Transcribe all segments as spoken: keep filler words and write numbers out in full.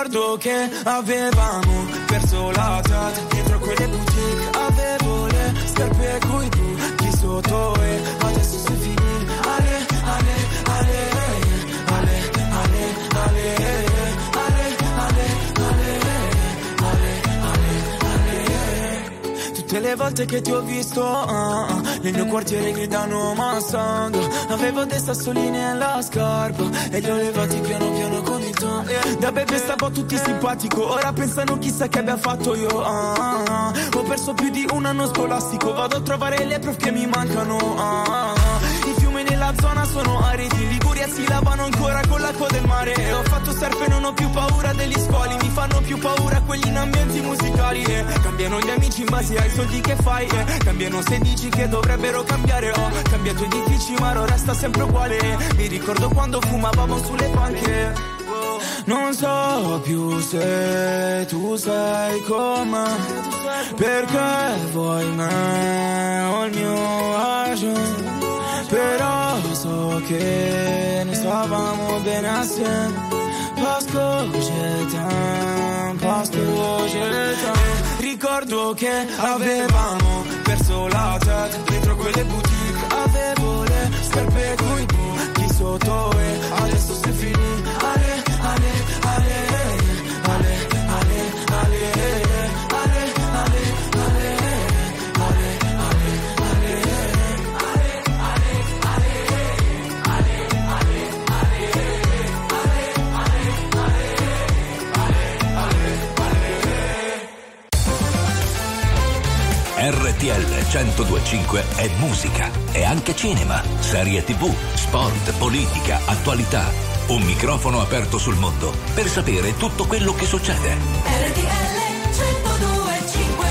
Ricordo che avevamo perso la strada dietro quelle boutique, avevo le scarpe coi buchi sotto e adesso si finì. Ale, ale, ale, ale, ale, ale, ale, ale, ale, ale, ale. Tutte le volte che ti ho visto uh, uh, nel mio quartiere gridano Mustang, avevo dei sassolini nella scarpa e li ho levati piano piano con il ton. Da bebe stavo tutti simpatico, ora pensano chissà che abbia fatto io. uh, uh, uh. Ho perso più di un anno scolastico, vado a trovare le prove che mi mancano. uh, uh. I fiumi nella zona sono aridi, in Liguria si lavano ancora con l'acqua del mare. Ho fatto surf e non ho più paura degli scoli, mi fanno più paura quelli in ambienti musicali. eh. Cambiano gli amici in base ai soldi che fai, eh. cambiano se dici che dovrebbero cambiare. Ho cambiato edifici ma ora resta sempre uguale. Mi ricordo quando fumavamo sulle panche. Non so più se tu sei con me, perché vuoi me o il mio agio. Però so che ne stavamo bene assieme. Pasco c'è tempo, pasco c'è tempo. Ricordo che avevamo perso la testa dietro quelle boutique, avevo le scarpe coi buchi sotto e adesso si finì. Ale, ale, ale, ale, ale, ale, ale, ale, R T L centodue e cinque è musica, è anche cinema, serie tivù, sport, politica, attualità. Un microfono aperto sul mondo per sapere tutto quello che succede. R T L centodue e cinque.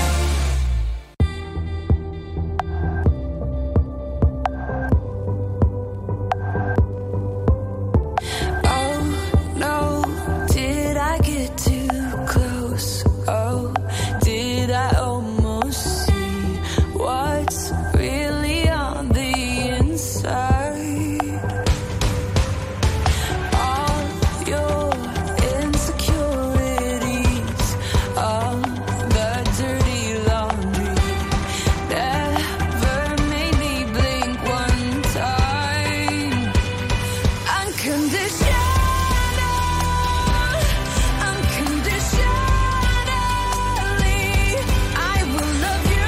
Oh no, did I get too close? Oh, did I almost what's really on the inside? All your insecurities, all the dirty laundry, never made me blink one time. Unconditional, unconditionally, I will love you.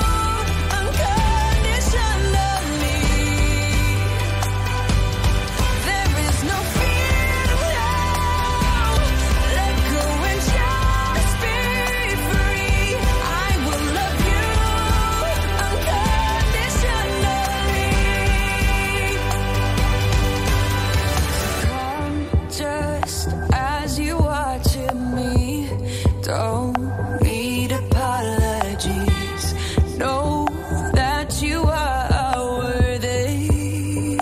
Don't need apologies. Know that you are worthy.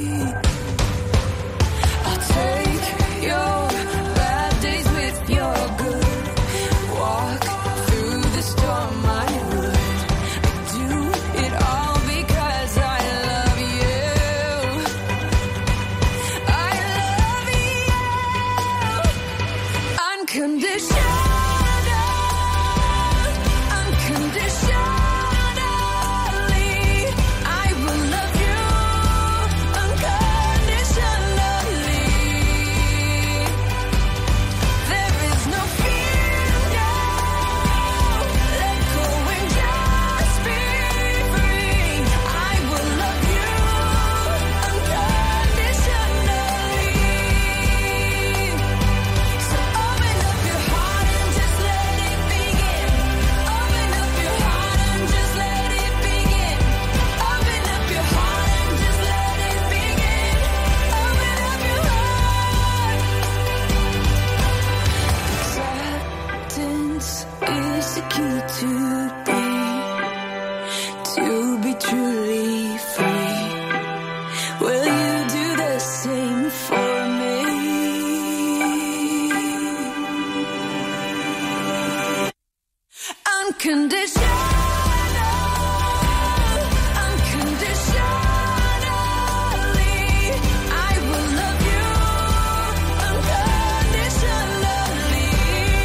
I'll take your bad days with your good. Walk through the storm, I would. I do it all because I love you. I love you unconditionally. Unconditionally, I will love you unconditionally.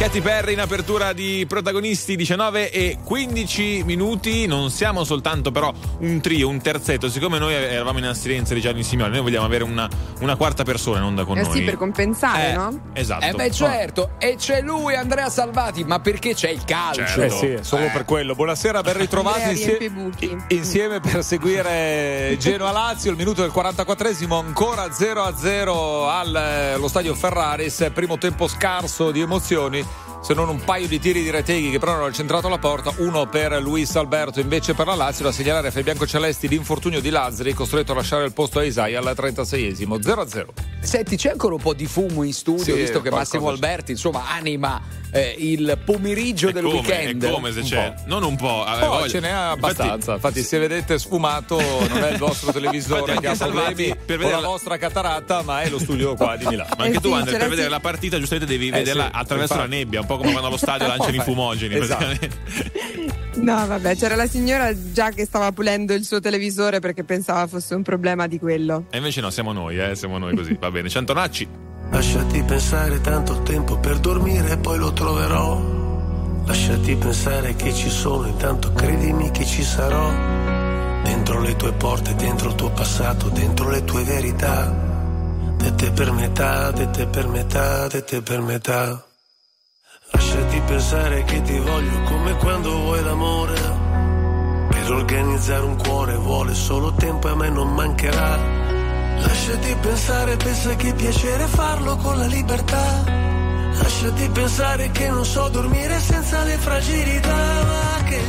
Katy Perry in apertura di Protagonisti, diciannove e quindici minuti. Non siamo soltanto però un trio, un terzetto. Siccome noi eravamo in astinenza di Gianni Simeone, noi vogliamo avere una, una quarta persona in onda con eh noi. Sì, per compensare, eh, no? Esatto. Eh beh, certo, e c'è lui, Andrea Salvati, ma perché c'è il calcio? Certo. Eh sì, solo eh. per quello. Buonasera, ben ritrovati insie- insieme per seguire Genoa-Lazio. Il minuto del quarantaquattresimo, ancora zero a zero allo stadio Ferraris. Primo tempo scarso di emozioni, se non un paio di tiri di Reteghi che però non hanno centrato la porta, uno per Luis Alberto invece per la Lazio. Da segnalare fra i biancocelesti l'infortunio di Lazzari, costretto a lasciare il posto a Isai al trentaseiesimo. zero a zero. Senti, c'è ancora un po' di fumo in studio, Sì, visto che Massimo Alberti insomma anima eh, il pomeriggio È del come, weekend. è come se c'è, non un po', eh, Oh, voglio. ce n'è abbastanza. Infatti, Infatti, se vedete sfumato, non è il vostro televisore Infatti che ha anche problemi Salvati, per o vedere la la- vostra cataratta, ma è lo studio qua di Milano. Ma anche Eh tu, sì, Andre, c'era per vedere sì. la partita giustamente devi Eh vederla sì, attraverso infatti. la nebbia, un po' come quando allo stadio lanciano i fumogeni. Esatto. praticamente. No, vabbè, c'era la signora già che stava pulendo il suo televisore perché pensava fosse un problema di quello. E invece no, siamo noi, eh, siamo noi così. Va bene, Centonacci. Lasciati pensare, tanto tempo per dormire e poi lo troverò. Lasciati pensare che ci sono, intanto credimi che ci sarò. Dentro le tue porte, dentro il tuo passato, dentro le tue verità. Dette per metà, dette per metà, dette per metà. Lasciati pensare che ti voglio come quando vuoi l'amore. Per organizzare un cuore vuole solo tempo e a me non mancherà. Lasciati pensare, pensa che piacere farlo con la libertà. Lasciati pensare che non so dormire senza le fragilità. Ma che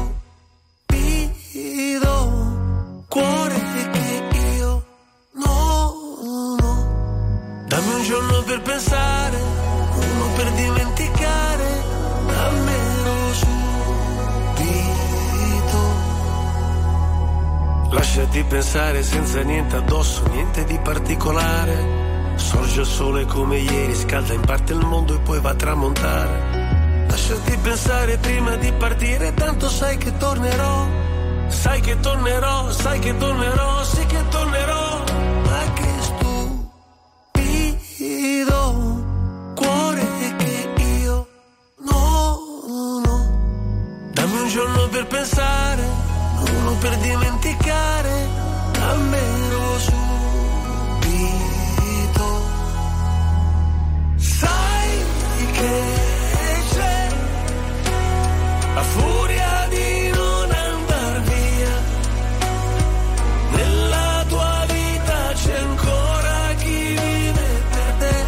stupido cuore che io no, no. Dammi un giorno per pensare, uno per dimenticare, dammelo subito. Lasciati pensare senza niente addosso, niente di particolare. Sorge il sole come ieri, scalda in parte il mondo e poi va a tramontare. Lasciati pensare prima di partire, tanto sai che tornerò. Sai che tornerò, sai che tornerò, sì che tornerò. Ma che stupido cuore che io no, no. Dammi un giorno per pensare, uno per dimenticare, dammelo subito. Sai che c'è la furia di non andar via. Nella tua vita c'è ancora chi vive per te.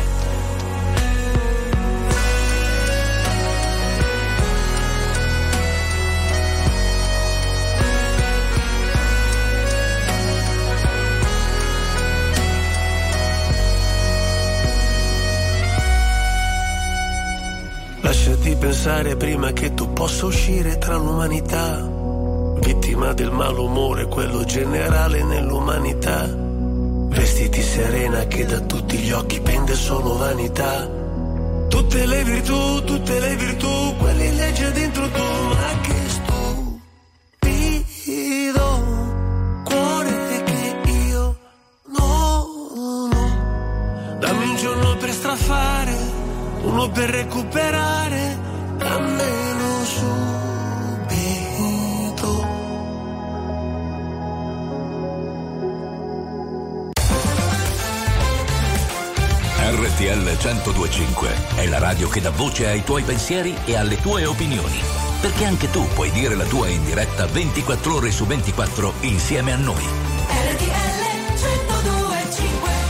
Lasciati pensare prima che tu possa uscire tra l'umanità. Vittima del malumore, quello generale nell'umanità. Vestiti serena che da tutti gli occhi pende solo vanità. Tutte le virtù, tutte le virtù, quelli legge dentro tu. Ma che stupido cuore che io no, no. Dammi un giorno per strafare, uno per recuperare, dammelo subito. R T L centodue e cinque è la radio che dà voce ai tuoi pensieri e alle tue opinioni. Perché anche tu puoi dire la tua in diretta ventiquattro ore su ventiquattro insieme a noi. R T L centodue e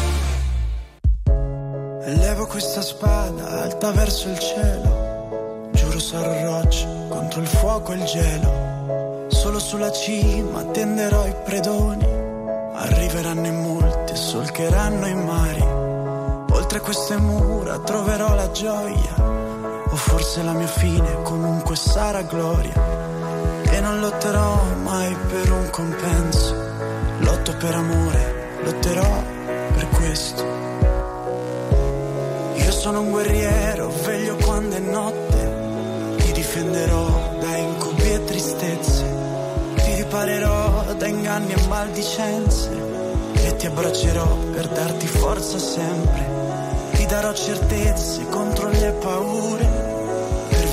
cinque. Levo questa spada alta verso il cielo. Giuro sarò roccia contro il fuoco e il gelo. Solo sulla cima tenderò i predoni. Arriveranno in molti e solcheranno i mari. Oltre queste mura troverò la gioia. O forse la mia fine comunque sarà gloria. E non lotterò mai per un compenso. Lotto per amore, lotterò per questo. Io sono un guerriero, veglio quando è notte. Ti difenderò da incubi e tristezze. Ti riparerò da inganni e maldicenze. E ti abbraccerò per darti forza sempre. Ti darò certezze contro le paure.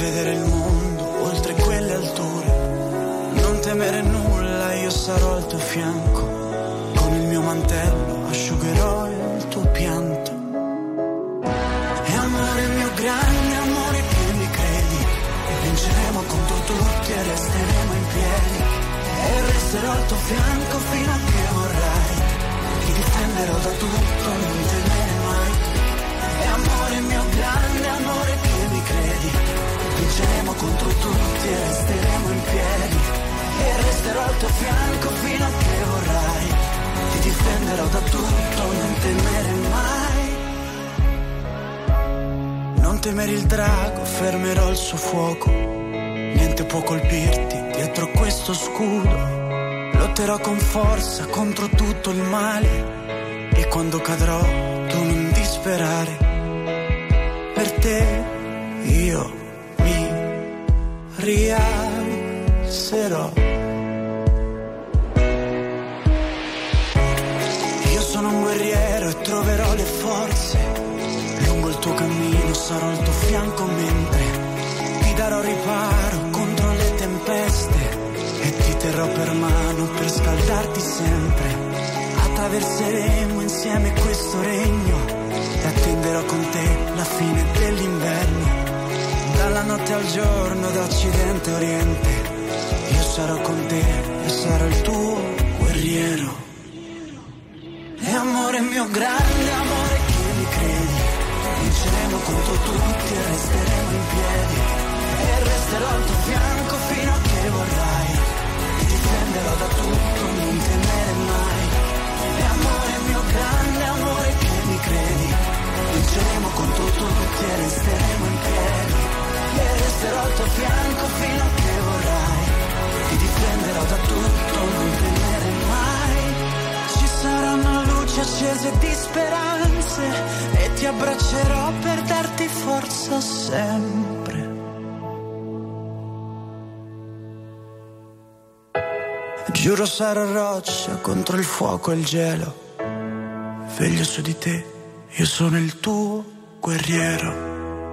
vedere il mondo oltre quelle alture. Non temere nulla, io sarò al tuo fianco. Con il mio mantello asciugherò il tuo pianto. E amore mio grande, amore che mi credi, e vinceremo contro tutti e resteremo in piedi. E resterò al tuo fianco fino a che vorrai. Ti difenderò da tutto, non temere mai. E amore mio grande, amore che mi credi, vinceremo contro tutti e resteremo in piedi. E resterò al tuo fianco fino a che vorrai. Ti difenderò da tutto, non temere mai. Non temere il drago, fermerò il suo fuoco. Niente può colpirti dietro questo scudo. Lotterò con forza contro tutto il male. E quando cadrò tu non disperare. Per te io mi rialzerò. Io sono un guerriero e troverò le forze. Lungo il tuo cammino sarò al tuo fianco mentre ti darò riparo contro le tempeste. E ti terrò per mano per scaldarti sempre. Attraverseremo insieme questo regno e attenderò con te la fine dell'inverno. Dalla notte al giorno, da occidente a oriente, io sarò con te e sarò il tuo guerriero. E amore mio grande, amore che mi credi, vinceremo contro tutti e resteremo in piedi. E resterò al tuo fianco fino a che vorrai. Ti difenderò da tutto, non temere mai. E amore mio grande, amore che mi credi, vinceremo contro tutti e resteremo in piedi. E resterò al tuo fianco fino a che vorrai. Ti difenderò da tutto, non temere mai. Ci saranno luci accese di speranze e ti abbraccerò per darti forza sempre. Giuro sarò roccia contro il fuoco e il gelo. Veglio su di te, io sono il tuo guerriero.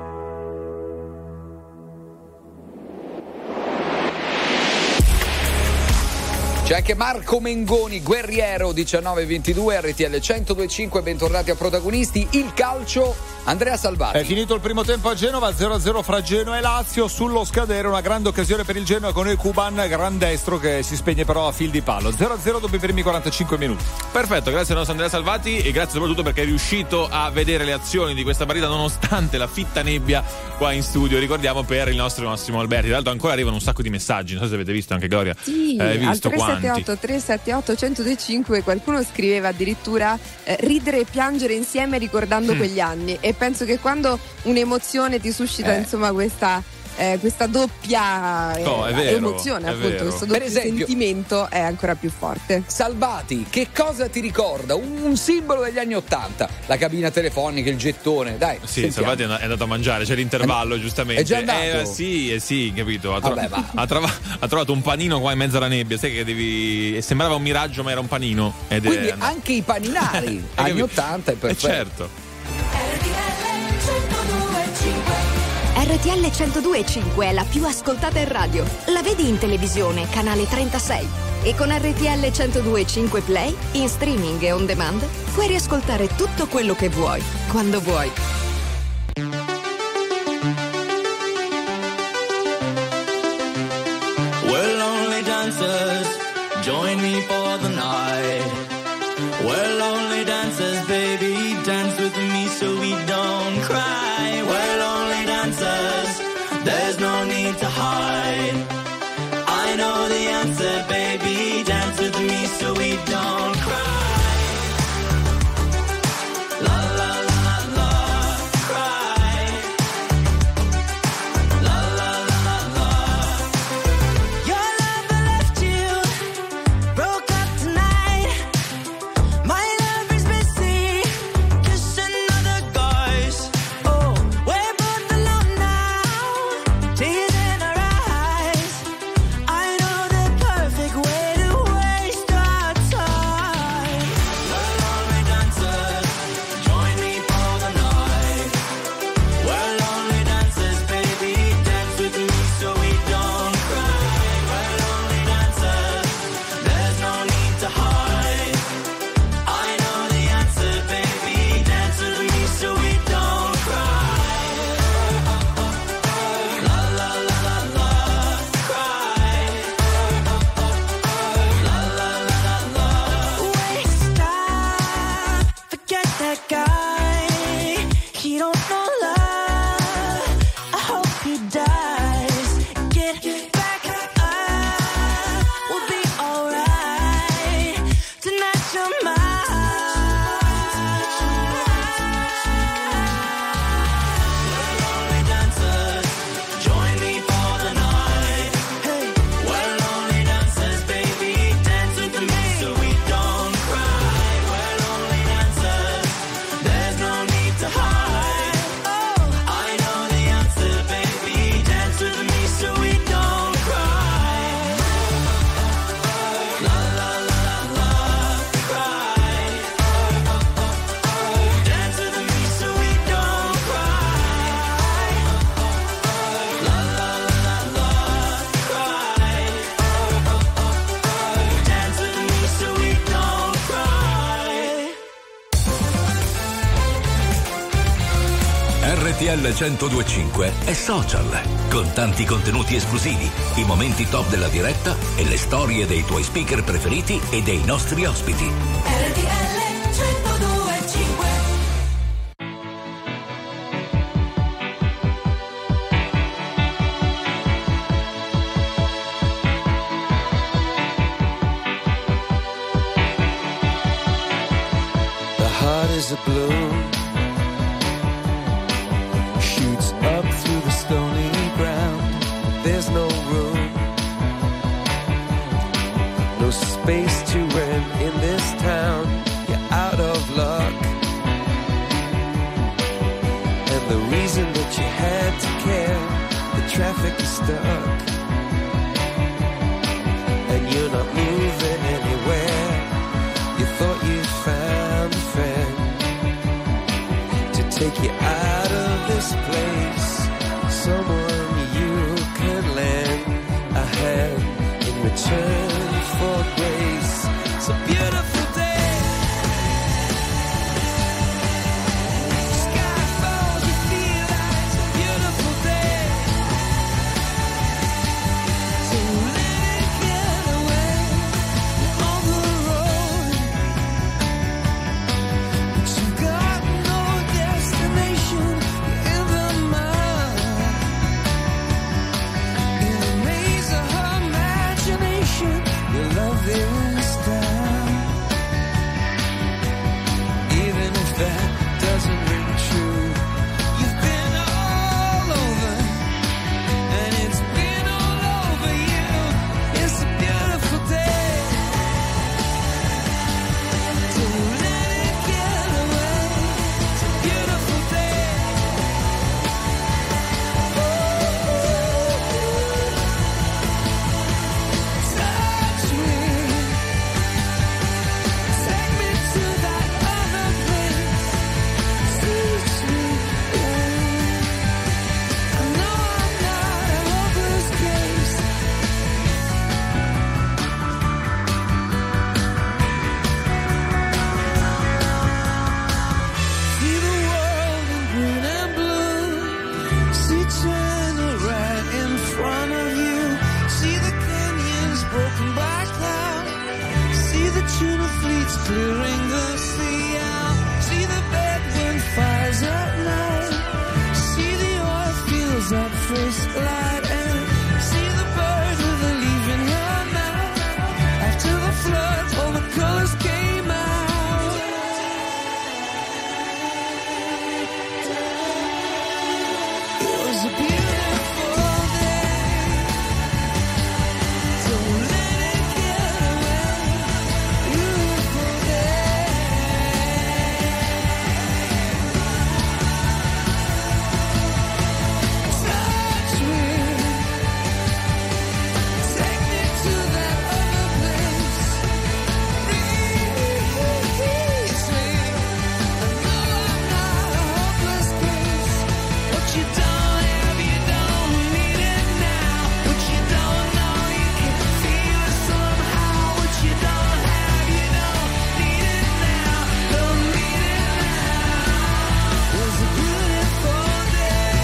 C'è anche Marco Mengoni, guerriero, diciannove ventidue, R T L centodue e cinque, bentornati a protagonisti. Il calcio, Andrea Salvati. È finito il primo tempo a Genova, zero a zero fra Genoa e Lazio. Sullo scadere una grande occasione per il Genoa con il Cuban, gran destro, che si spegne però a fil di palo. zero a zero dopo i primi quarantacinque minuti. Perfetto, grazie al nostro Andrea Salvati e grazie soprattutto perché è riuscito a vedere le azioni di questa partita nonostante la fitta nebbia qua in studio. Ricordiamo per il nostro Massimo Alberti. Tra l'altro ancora arrivano un sacco di messaggi, non so se avete visto anche Gloria. Sì, eh, visto al tre sette otto tre sette otto uno zero due cinque qualcuno scriveva addirittura eh, ridere e piangere insieme ricordando mm. quegli anni, e penso che quando un'emozione ti suscita eh. insomma questa Eh, questa doppia eh, oh, è vero, emozione, è appunto, vero. questo doppio Per esempio, sentimento è ancora più forte. Salvati, che cosa ti ricorda? Un, un simbolo degli anni Ottanta, la cabina telefonica, il gettone, dai. Sì, sentiamo. Salvati è andato a mangiare, c'è l'intervallo, è, giustamente. È già andato? Eh, sì, eh, sì, capito. Ha, tro- Vabbè, ha, trova- ha trovato un panino qua in mezzo alla nebbia, sai che devi. Sembrava un miraggio, ma era un panino. Ed Quindi è... anche i paninari, anni Ottanta è perfetto. Eh, certo. R T L centodue e cinque è la più ascoltata in radio. La vedi in televisione, canale trentasei. E con R T L centodue e cinque Play, in streaming e on demand, puoi riascoltare tutto quello che vuoi, quando vuoi. We're lonely dancers, join me for the night. We're lonely dancers, baby, dance with me so we don't cry. We're lonely dancers, there's no need to hide. I know the answer, baby, dance with me so we don't cry. La la la la, cry. La la la la. Your love left you, broke up tonight. My love is busy, kissing other guys. Oh. L centodue e cinque è social, con tanti contenuti esclusivi, i momenti top della diretta e le storie dei tuoi speaker preferiti e dei nostri ospiti. R T L centodue e cinque. The heart is a balloon, shoots up through the stony ground. There's no room, no space to rent in this town. You're out of luck, and the reason that you had to care, the traffic is stuck, and you're not moving anywhere. You thought you found a friend to take you out of this place, someone you can lend a hand in return for grace. It's a beautiful day. Sky falls, you feel like it's a beautiful day. So let it get away on the road, but you've got no destination. You're in the mud, in the maze of her imagination. Your love is down, even if that doesn't ring true. You've been all over, and it's been all over you. It's a beautiful day. Don't let it get away. It's a beautiful day. Touch me, take me to that other place. Teach me, I know I'm not a hopeless case. See the world in green and blue. See China right in front of you. See the canyons broken by cloud. See the tuna fleets clearing the sea out. See the bedroom fires at night. See the oil fields at first light. And see the bird with a leaf in her mouth. After the flood, all the colors came out. It was a beautiful day. Don't let it get away. Beautiful day. Touch me, take me to that other place. Release me. I know I'm not a hopeless case. What you don't have, you don't need it now. What you don't know, you can feel it somehow. What you don't have, you don't need it now. Don't need it now. It was a beautiful day.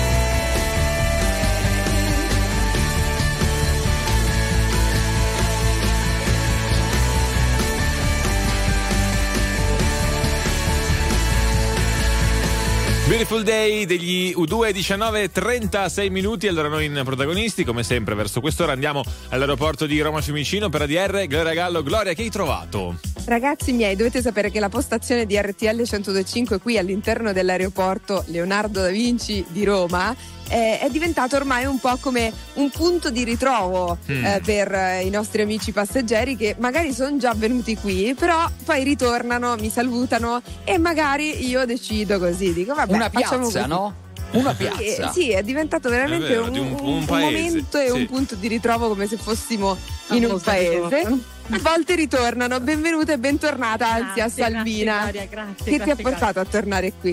Beautiful Day degli U due, diciannove e trentasei minuti. Allora noi in protagonisti, come sempre, verso quest'ora andiamo all'aeroporto di Roma Fiumicino per A D R. Gloria Gallo. Gloria, che hai trovato? Ragazzi miei, dovete sapere che la postazione di R T L centodue e cinque qui all'interno dell'aeroporto Leonardo da Vinci di Roma eh, è diventato ormai un po' come un punto di ritrovo mm. eh, per eh, i nostri amici passeggeri che magari sono già venuti qui, però poi ritornano, mi salutano e magari io decido così, dico vabbè, una facciamo piazza, così. no? Una piazza. Sì, sì, è diventato veramente È vero, un, di un- un- un un paese, momento e sì. un punto di ritrovo, come se fossimo A in un molto paese. ritorno. A volte ritornano. Benvenuta e bentornata, anzi, a Grazie, Salvina. grazie, Gloria, grazie, che ti ha grazie, portato a tornare qui?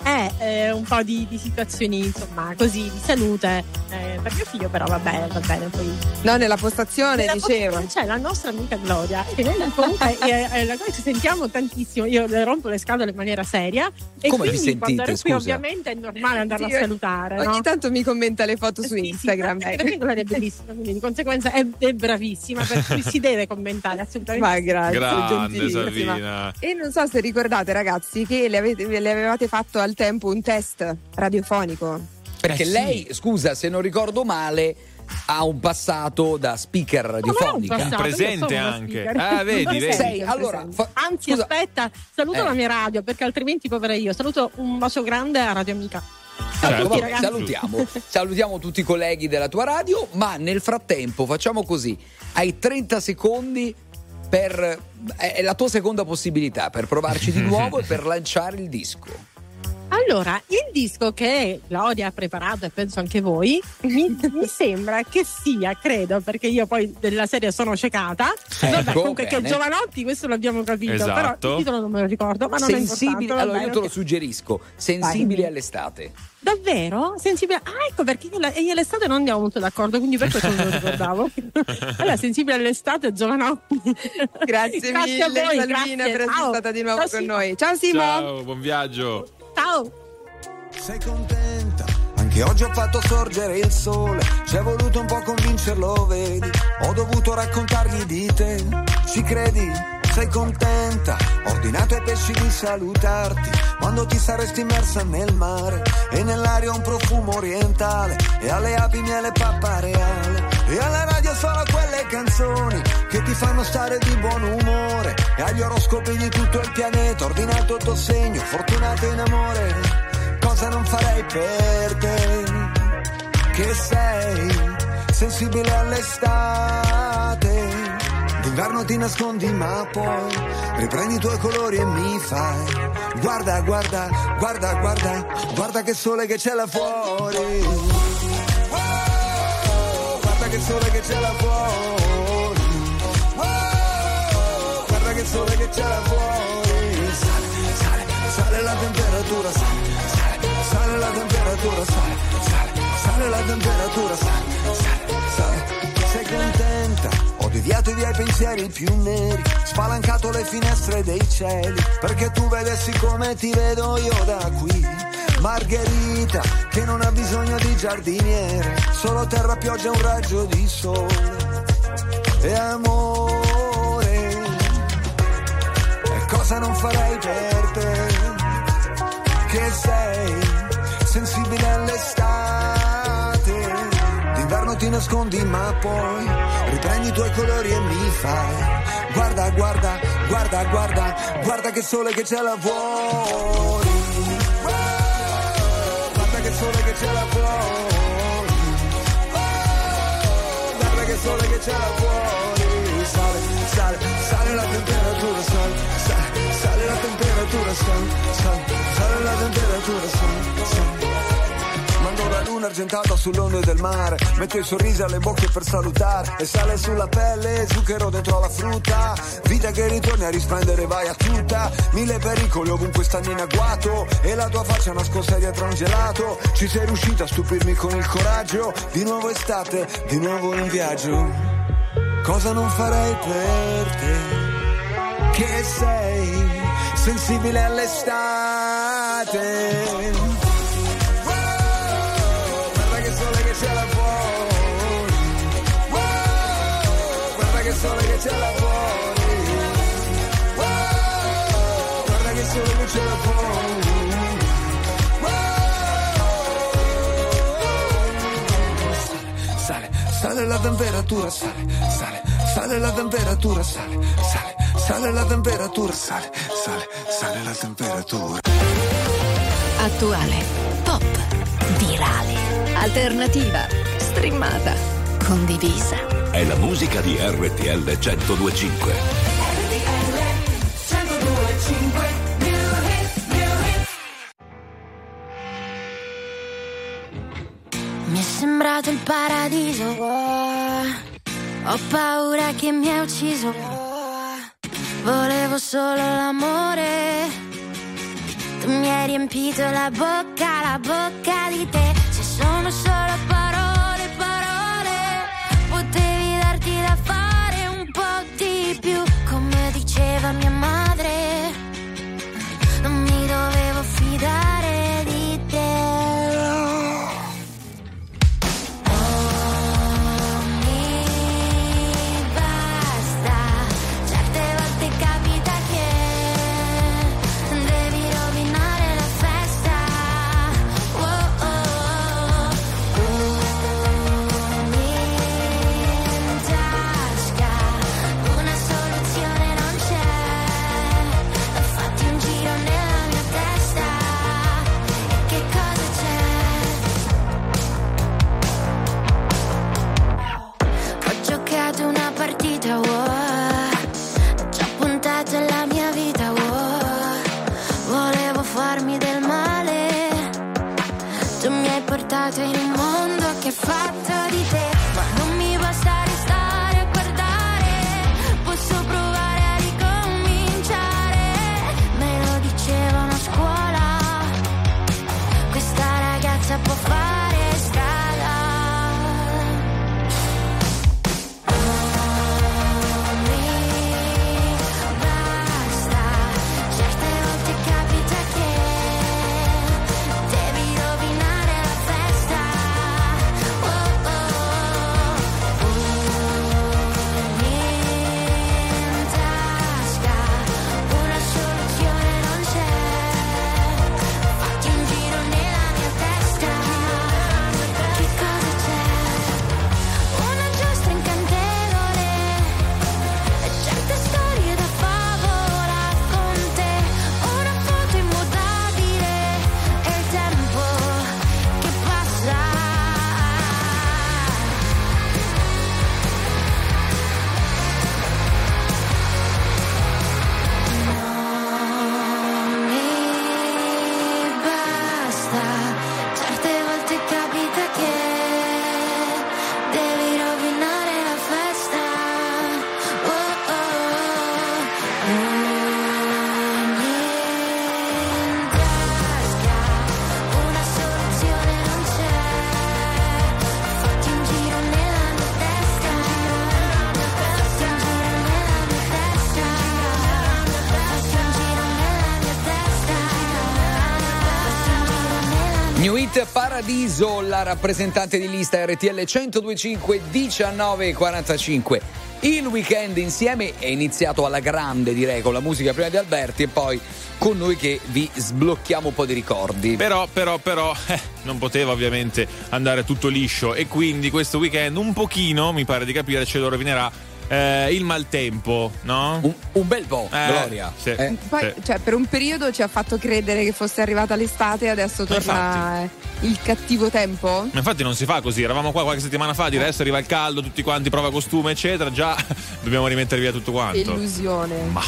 è eh, un po' di, di situazioni insomma così di salute eh, per mio figlio, però va bene, va bene poi. No, nella postazione nella dicevo postazione c'è la nostra amica Gloria e noi comunque eh, eh, la Gloria ci sentiamo tantissimo, io le rompo le scatole in maniera seria e come quindi vi sentite, quando ero qui scusa? ovviamente è normale andarla sì, a salutare, ogni no? tanto mi commenta le foto su sì, Instagram, sì, perché Gloria è bellissima, quindi di conseguenza è, è bravissima, per cui si deve commentare assolutamente. Ma grazie, grande Savina. E non so se ricordate ragazzi che le, avete, le avevate fatto al tempo un test radiofonico, perché eh sì. lei, scusa se non ricordo male, ha un passato da speaker radiofonica, un passato, presente anche. Ah, vedi, vedi. Sei, allora, fa, anzi scusa, aspetta, saluto eh. la mia radio perché altrimenti povera io. Saluto un bacio grande a Radio Amica. Certo, tutti, vabbè, salutiamo, salutiamo tutti i colleghi della tua radio, ma nel frattempo facciamo così, hai trenta secondi per è la tua seconda possibilità per provarci di nuovo e per lanciare il disco. Allora, il disco che Gloria ha preparato e penso anche voi, mi, mi sembra che sia, credo, perché io poi della serie sono ciecata. Ecco, vabbè, comunque bene. Che Giovanotti, questo l'abbiamo capito, esatto. Però il titolo non me lo ricordo, ma non Sensibili, è importante. allora vabbè, io te lo ok. suggerisco, sensibili Vai. all'estate. Davvero? Sensibile? Ah, ecco perché io, la, io l'estate non andiamo molto d'accordo, quindi per questo non lo ricordavo. Allora, sensibile all'estate, Giovanotti. Grazie, Grazie mille a voi, Salvina grazie. per essere Ciao. stata di nuovo Ciao, con Simo. noi. Ciao Simo. Ciao, buon viaggio. Ciao. Sei contenta? Anche oggi ho fatto sorgere il sole. Ci è voluto un po' convincerlo, vedi. Ho dovuto raccontargli di te. Ci credi? Sei contenta? Ho ordinato ai pesci di salutarti quando ti saresti immersa nel mare. E nell'aria un profumo orientale. E alle api miele pappareale. E alla radio solo quelle canzoni che ti fanno stare di buon umore. E agli oroscopi di tutto il pianeta. Ordinato il tuo segno, fortunato in amore. Cosa non farei per te, che sei sensibile all'estate. D'inverno ti nascondi ma poi riprendi i tuoi colori e mi fai guarda, guarda, guarda, guarda, guarda che sole che c'è là fuori. Oh, guarda che sole che c'è là fuori. Oh, guarda che sole che c'è là fuori. Sale, sale, sale la temperatura, sale. Sale la temperatura, sale, sale, sale la temperatura, sale, sale, sale. Sei contenta? Ho deviato via i pensieri più neri, spalancato le finestre dei cieli, perché tu vedessi come ti vedo io da qui. Margherita, che non ha bisogno di giardiniere, solo terra, pioggia e un raggio di sole. E amore, e cosa non farei per te, che sei sensibile all'estate. D'inverno ti nascondi ma poi riprendi i tuoi colori e mi fai guarda, guarda, guarda, guarda, guarda che sole che c'è là fuori. Oh, guarda che sole che c'è là fuori. Oh, guarda che sole che c'è là fuori. Sale, sale, sale la temperatura, sale, sale, sale la temperatura, sale, sale, sale la temperatura, sale, sale. Mando la luna argentata sull'onde del mare, metto i sorrisi alle bocche per salutare, e sale sulla pelle, zucchero dentro la frutta, vita che ritorni a risplendere, vai a tutta, mille pericoli ovunque stanno in agguato, e la tua faccia nascosta dietro un gelato, ci sei riuscita a stupirmi con il coraggio, di nuovo estate, di nuovo in viaggio, cosa non farei per te, che sei sensibile all'estate. C'è là fuori, wow, guarda che sole che c'è là fuori, wow, guarda che sole che c'è là fuori, wow. Sale, sale, sale la temperatura, sale, sale, sale la temperatura, sale, sale, sale la temperatura, sale, sale, sale la temperatura. Attuale, pop, virale, alternativa, streamata, condivisa. È la musica di R T L centodue e cinque. R T L centodue e cinque. Mi è sembrato il paradiso, oh. Ho paura che mi hai ucciso, oh. Volevo solo l'amore. Tu mi hai riempito la bocca, la bocca di te. Se sono solo parole, parole, potevi darti da fare un po' di più. Come diceva mia madre, non mi dovevo fidare di te. In un mondo che è fatto di te, ma non mi basta restare a guardare, posso provare a ricominciare. Me lo dicevano a scuola, questa ragazza può fare strada. Non mi basta, certe volte capita che devi rovinare la festa. New Hit Paradiso, la rappresentante di lista R T L centodue e cinque, diciannove e quarantacinque. Il weekend insieme è iniziato alla grande, direi, con la musica prima di Alberti e poi con noi che vi sblocchiamo un po' di ricordi. Però, però, però, eh, non poteva ovviamente andare tutto liscio e quindi questo weekend un pochino, mi pare di capire, ce lo rovinerà Eh, il maltempo, no? Un, un bel po', eh, Gloria. Sì, eh. Poi, sì. cioè, per un periodo ci ha fatto credere che fosse arrivata l'estate e adesso torna il cattivo tempo. Ma infatti non si fa così, eravamo qua qualche settimana fa a dire adesso arriva il caldo, tutti quanti prova costume eccetera, già dobbiamo rimettere via tutto quanto. Illusione. Ma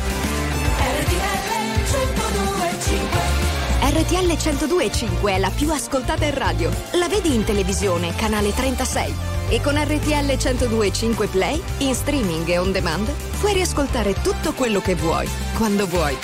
R T L centodue e cinque è la più ascoltata in radio. La vedi in televisione, canale trentasei. E con R T L centodue e cinque Play, in streaming e on demand, puoi riascoltare tutto quello che vuoi, quando vuoi.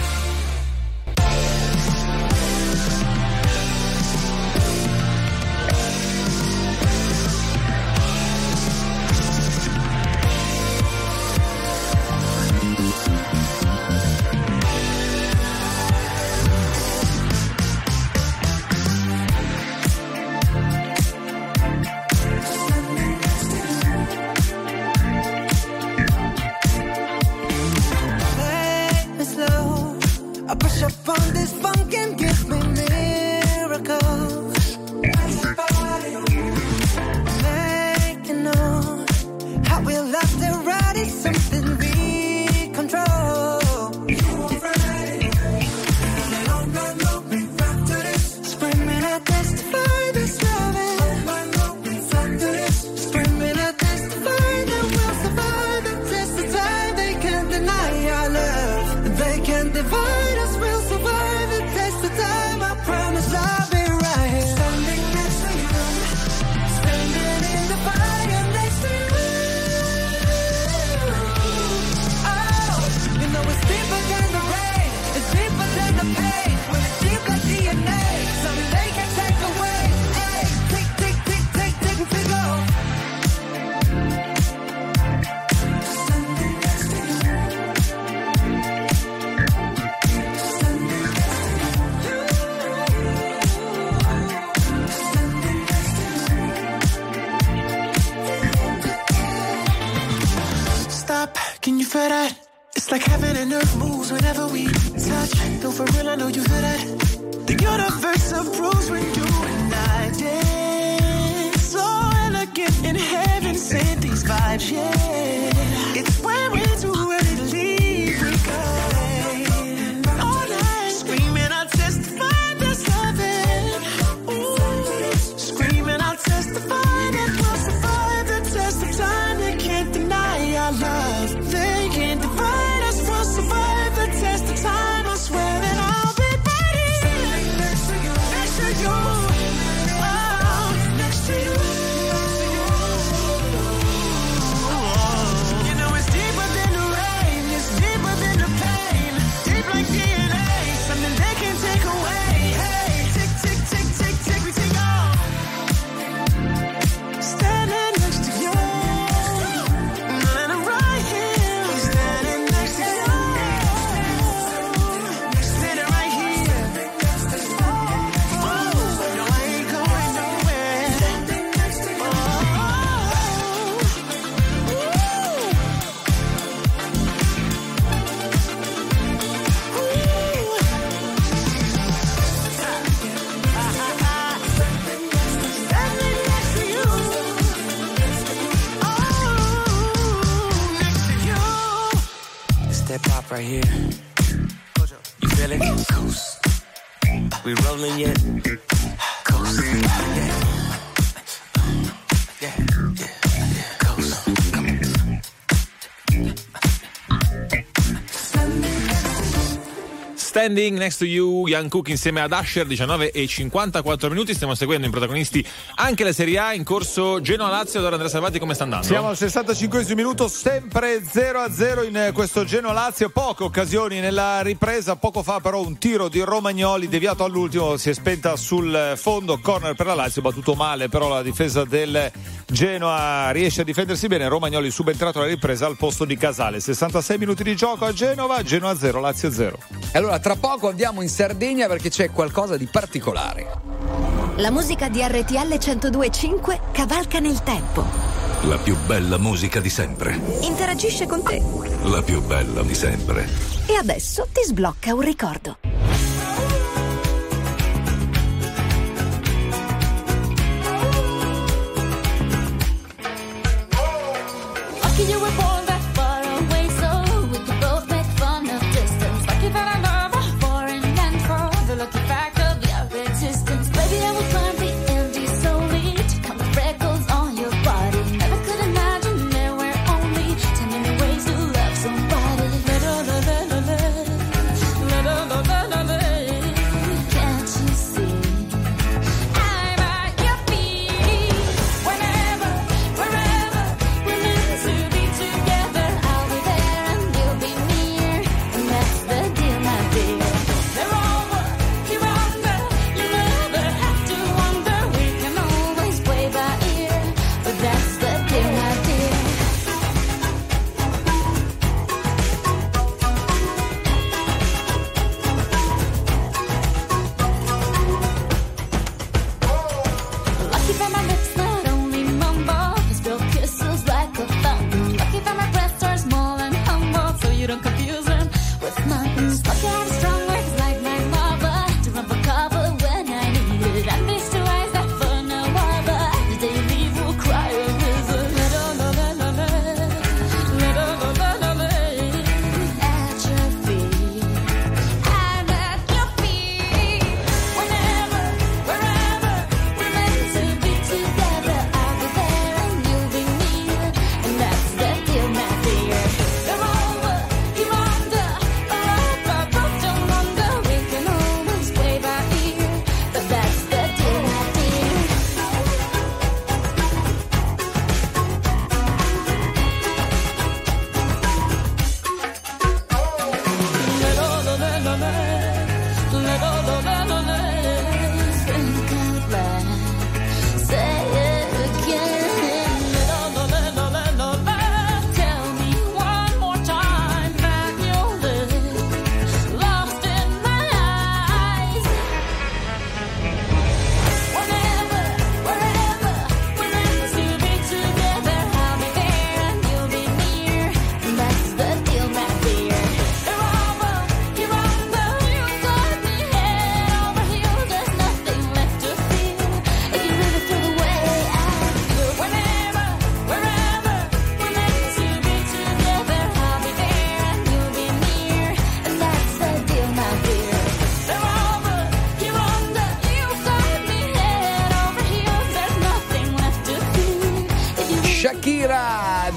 Can you feel that? It's like heaven and earth moves whenever we touch. No, for real, I know you feel that. The universe approves when you and I dance. So elegant in heaven, sent these vibes, yeah. It's when we're too ready to leave, we go. All night, screaming, I'll testify that's loving. Ooh, screaming, I'll testify that we'll survive the test of time. They can't deny our love. They can't divide us, we'll survive the test of time. I swear that I'll be ready. Next to you, next to you, oh, next to you. You know it's deeper than the rain, it's deeper than the pain, deep like D N A, something they can't take away. Hey, tick, tick, tick, tick, tick, we take off. Standing next to you, and I'm right here, standing next to you, standing right here. Oh, no, I ain't going nowhere. Oh, standing next to you. Oh, next to you. It's that pop right here. You feel it? Coast. We rolling yet? Coast. Yeah. Yeah. Yeah. Coast. Come on. Standing Next to You, Young Cook insieme ad Usher, diciannove e cinquantaquattro minuti. Stiamo seguendo in protagonisti anche la Serie A, in corso Genoa-Lazio. Allora Andrea Salvati, come sta andando? Siamo al sessantacinquesimo minuto, sempre zero a zero in questo Genoa-Lazio. Poche occasioni nella ripresa, poco fa però un tiro di Romagnoli deviato all'ultimo, si è spenta sul fondo, corner per la Lazio, battuto male però la difesa del Genoa riesce a difendersi bene. Romagnoli subentrato alla ripresa al posto di Casale. sessantasei minuti di gioco a Genova, Genoa zero, Lazio zero. Allora, tra poco andiamo in Sardegna perché c'è qualcosa di particolare. La musica di R T L centodue e cinque cavalca nel tempo. La più bella musica di sempre. Interagisce con te. La più bella di sempre. E adesso ti sblocca un ricordo. Lucky you were born that far away, so we could both make fun of distance. Lucky that I love a foreign and for the lucky fact of your existence. Baby, I will climb the Andes solely to count the freckles on your body. Never could imagine there were only ten million ways to love somebody. La la la la la la la la la la.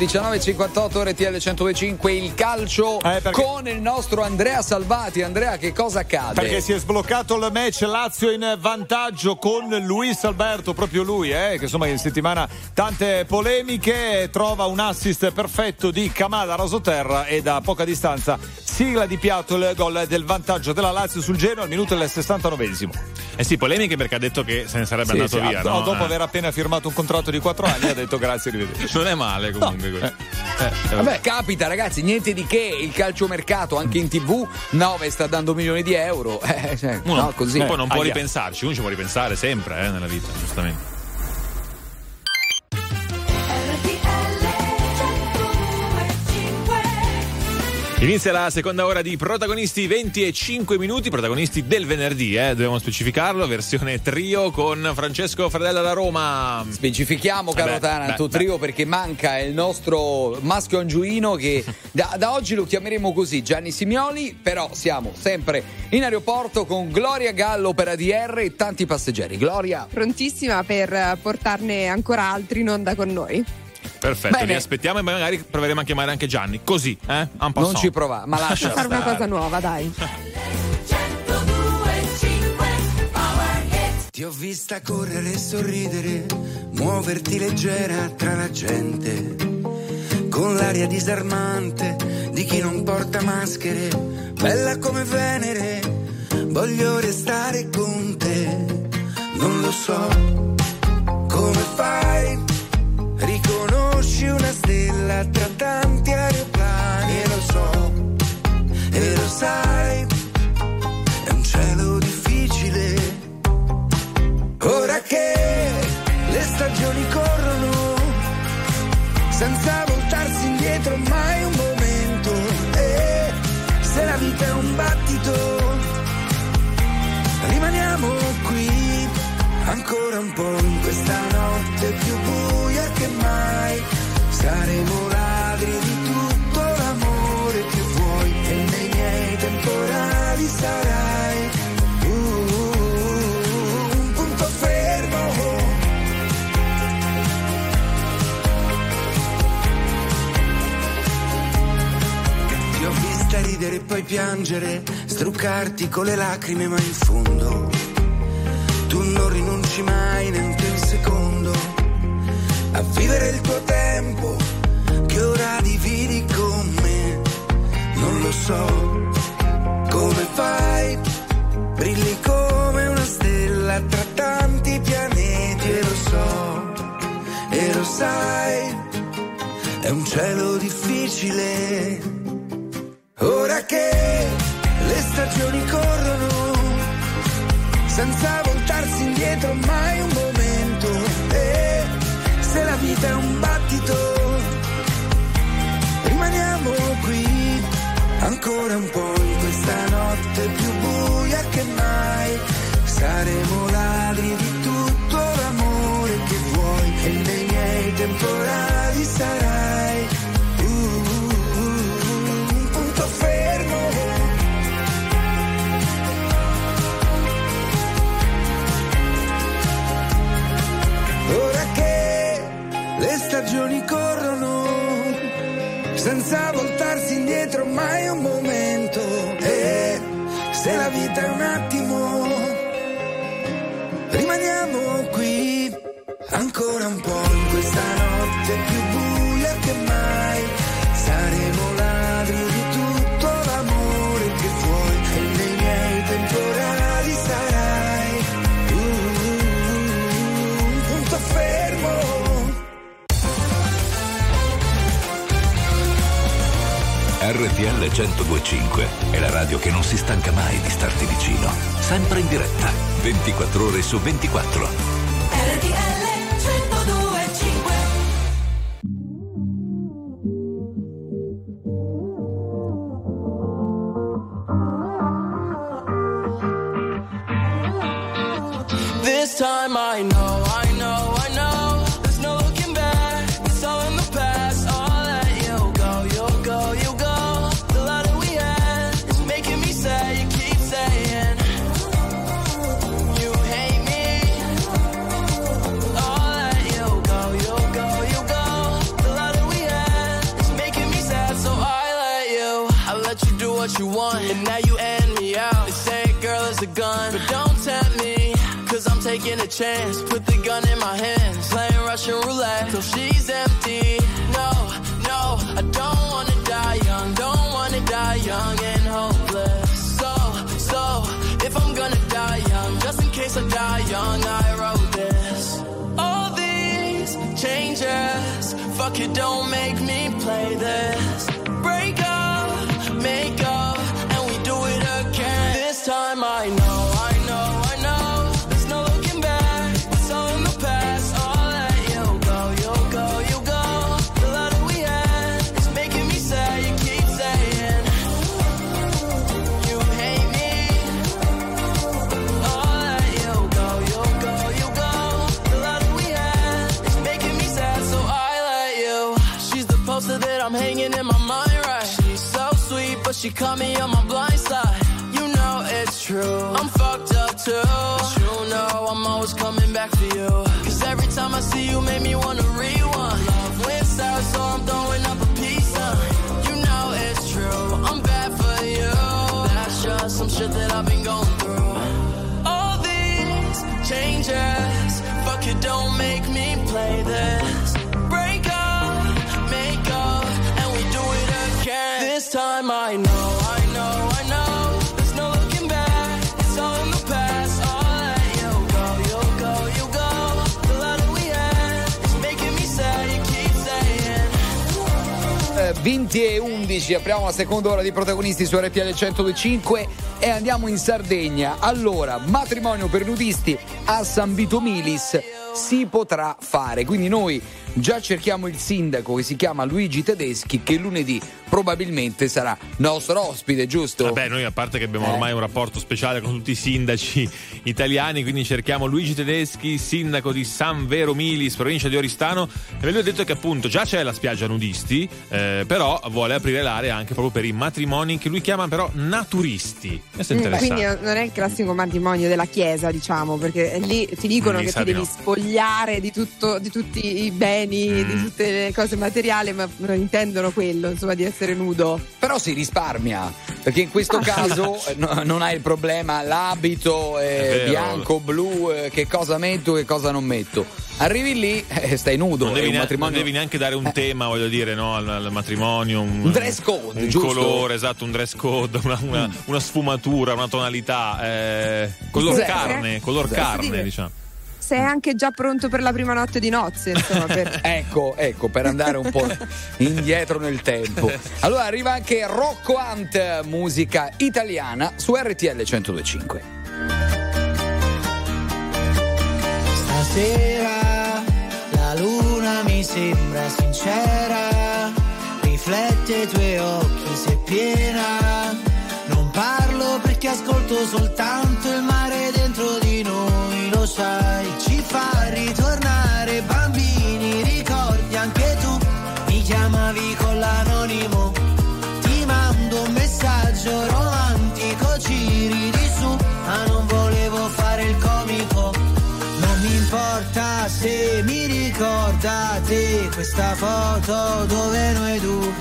diciannove e cinquantotto R T L centodue e cinque, il calcio eh, perché... con il nostro Andrea Salvati. Andrea, che cosa accade? Perché si è sbloccato il match, Lazio in vantaggio con Luis Alberto, proprio lui, eh, che insomma in settimana tante polemiche, trova un assist perfetto di Kamada Rasoterra e da poca distanza sigla di piatto il gol del vantaggio della Lazio sul Genoa al minuto del sessantanovesimo. Eh sì, polemiche perché ha detto che se ne sarebbe sì, andato sì, via, no, no? dopo eh. aver appena firmato un contratto di quattro anni ha detto grazie, arrivederci. Non è male comunque no. questo. Eh. Eh, vabbè, capita ragazzi, niente di che, il calciomercato anche in tv nove sta dando milioni di euro, eh, cioè, uno, no, così. Poi non può Aia. ripensarci, uno ci può ripensare sempre eh, nella vita, giustamente. Inizia la seconda ora di Protagonisti, venti e cinque minuti, protagonisti del venerdì, eh, dobbiamo specificarlo, versione trio con Francesco Fradella da Roma. Specifichiamo, caro Eh beh, Taranto, beh, trio, perché manca il nostro maschio angioino che da, da oggi lo chiameremo così, Gianni Simioli, però siamo sempre in aeroporto con Gloria Gallo per A D R e tanti passeggeri. Gloria. Prontissima per portarne ancora altri in onda con noi. Perfetto, Bene. vi aspettiamo e magari proveremo a chiamare anche Gianni, così, eh? Un po' Non ci provare, ma lascia fare una stare. cosa nuova, dai. Ti ho vista correre e sorridere, muoverti leggera tra la gente, con l'aria disarmante di chi non porta maschere, bella come Venere, voglio restare con te, non lo so come fai. Riconosci una stella tra tanti aeroplani e lo so, e lo sai, è un cielo difficile. Ora che le stagioni corrono, senza voltarsi indietro mai un momento, e se la vita è un battito, rimaniamo qui ancora un po' in questa notte più buia che mai. Saremo ladri di tutto l'amore che vuoi e nei miei temporali sarai uh, un punto fermo. Ti ho vista ridere e poi piangere, struccarti con le lacrime ma in fondo tu non rinunci mai neanche un secondo a vivere il tuo tempo che ora dividi con me. Non lo so come fai, brilli come una stella tra tanti pianeti e lo so, e lo sai, è un cielo difficile. Ora che le stagioni corrono, senza voltarsi indietro mai un momento, e se la vita è un battito, rimaniamo qui ancora un po' in questa notte più buia che mai. Saremo ladri di tutto l'amore che vuoi e nei miei temporali sarai uh, un punto fermo. Ora che le stagioni corrono, senza voltarsi indietro mai un momento, e se la vita è un attimo, rimaniamo qui ancora un po' in questa notte più buia che mai. Saremo ladri di tutto l'amore che vuoi e nei miei temporali sarai uh, un punto fermo. R T L centodue e cinque è la radio che non si stanca mai di starti vicino, sempre in diretta, ventiquattro ore su ventiquattro. R T L centodue e cinque. This time I know, I know, I know. There's no looking back. It's all in the past. I'll let you go, you'll go, you go. The love that we had is making me sad. You keep saying you hate me. what you want, and now you end me out. They say girl is a gun, but don't tempt me, cause I'm taking a chance. Put the gun in my hands, playing Russian roulette till she's empty. No, no, I don't wanna die young, don't wanna die young and hopeless. So, so, if I'm gonna die young, just in case I die young, I wrote this. All these changes, fuck it, don't make me play this. Break up, make up, and we do it again. This time I know, I know, I know, there's no looking back, it's all in the past. I'll let you go, you go, you go. The love that we had is making me sad, you keep saying you hate me. I'll let you go, you go, you go. The love that we had is making me sad, so I let you. She's the poster that I'm hanging in my mind, right? She's so sweet, but she caught me on my blind side. You know it's true, I'm fucked up too. But you know I'm always coming back for you, cause every time I see you make me wanna rewind. Love went south, so I'm throwing up a peace sign. You know it's true, I'm bad for you. That's just some shit that I've been going through. All these changes, fuck it, don't make me play this. Break up, make up, and we do it again. This time I know, I know, I know, there's no looking back, it's all in the past. I'll let you go, you go, you go. The love that we had is making me sad, you keep saying. Eh, venti e undici, apriamo la seconda ora di Protagonisti su R T L centodue e cinque e andiamo in Sardegna. Allora, matrimonio per nudisti a San Vito Milis si potrà fare, quindi noi già cerchiamo il sindaco che si chiama Luigi Tedeschi, che lunedì probabilmente sarà nostro ospite, giusto? Vabbè, noi a parte che abbiamo Eh. ormai un rapporto speciale con tutti i sindaci italiani, quindi cerchiamo Luigi Tedeschi, sindaco di San Vero Milis, provincia di Oristano, e lui ha detto che appunto già c'è la spiaggia nudisti, eh, però vuole aprire l'area anche proprio per i matrimoni che lui chiama però naturisti. Questo è Mm, interessante. Quindi non è il classico matrimonio della chiesa, diciamo, perché lì ti dicono Mi che sa ti di devi no. spogliare di tutto, di tutti i beni, Mm. di tutte le cose materiali, ma non intendono quello, insomma, di essere nudo. Però si risparmia, perché in questo caso eh, no- non hai il problema l'abito eh, È vero. bianco, blu, eh, che cosa metto, che cosa non metto. Arrivi lì e eh, stai nudo, Non è devi, un ne- matrimonio. non devi neanche dare un tema, voglio dire, no, al, al matrimonio. Un, Un dress code, un giusto? colore, esatto, un dress code, una, una- Mm. una sfumatura, una tonalità. Eh, color Zero. carne, color Posso carne, dire? diciamo. Sei anche già pronto per la prima notte di nozze, insomma, per... Ecco, ecco, per andare un po' indietro nel tempo. Allora arriva anche Rocco Hunt, musica italiana su R T L centodue e cinque. Stasera la luna mi sembra sincera, riflette i tuoi occhi se piena. Non parlo perché ascolto soltanto il mare dentro di noi, lo sai, ci fa ritornare bambini, ricordi anche tu, mi chiamavi con l'anonimo, ti mando un messaggio romantico, ci ridi su, ma non volevo fare il comico. Non mi importa se mi ricorda te questa foto dove noi due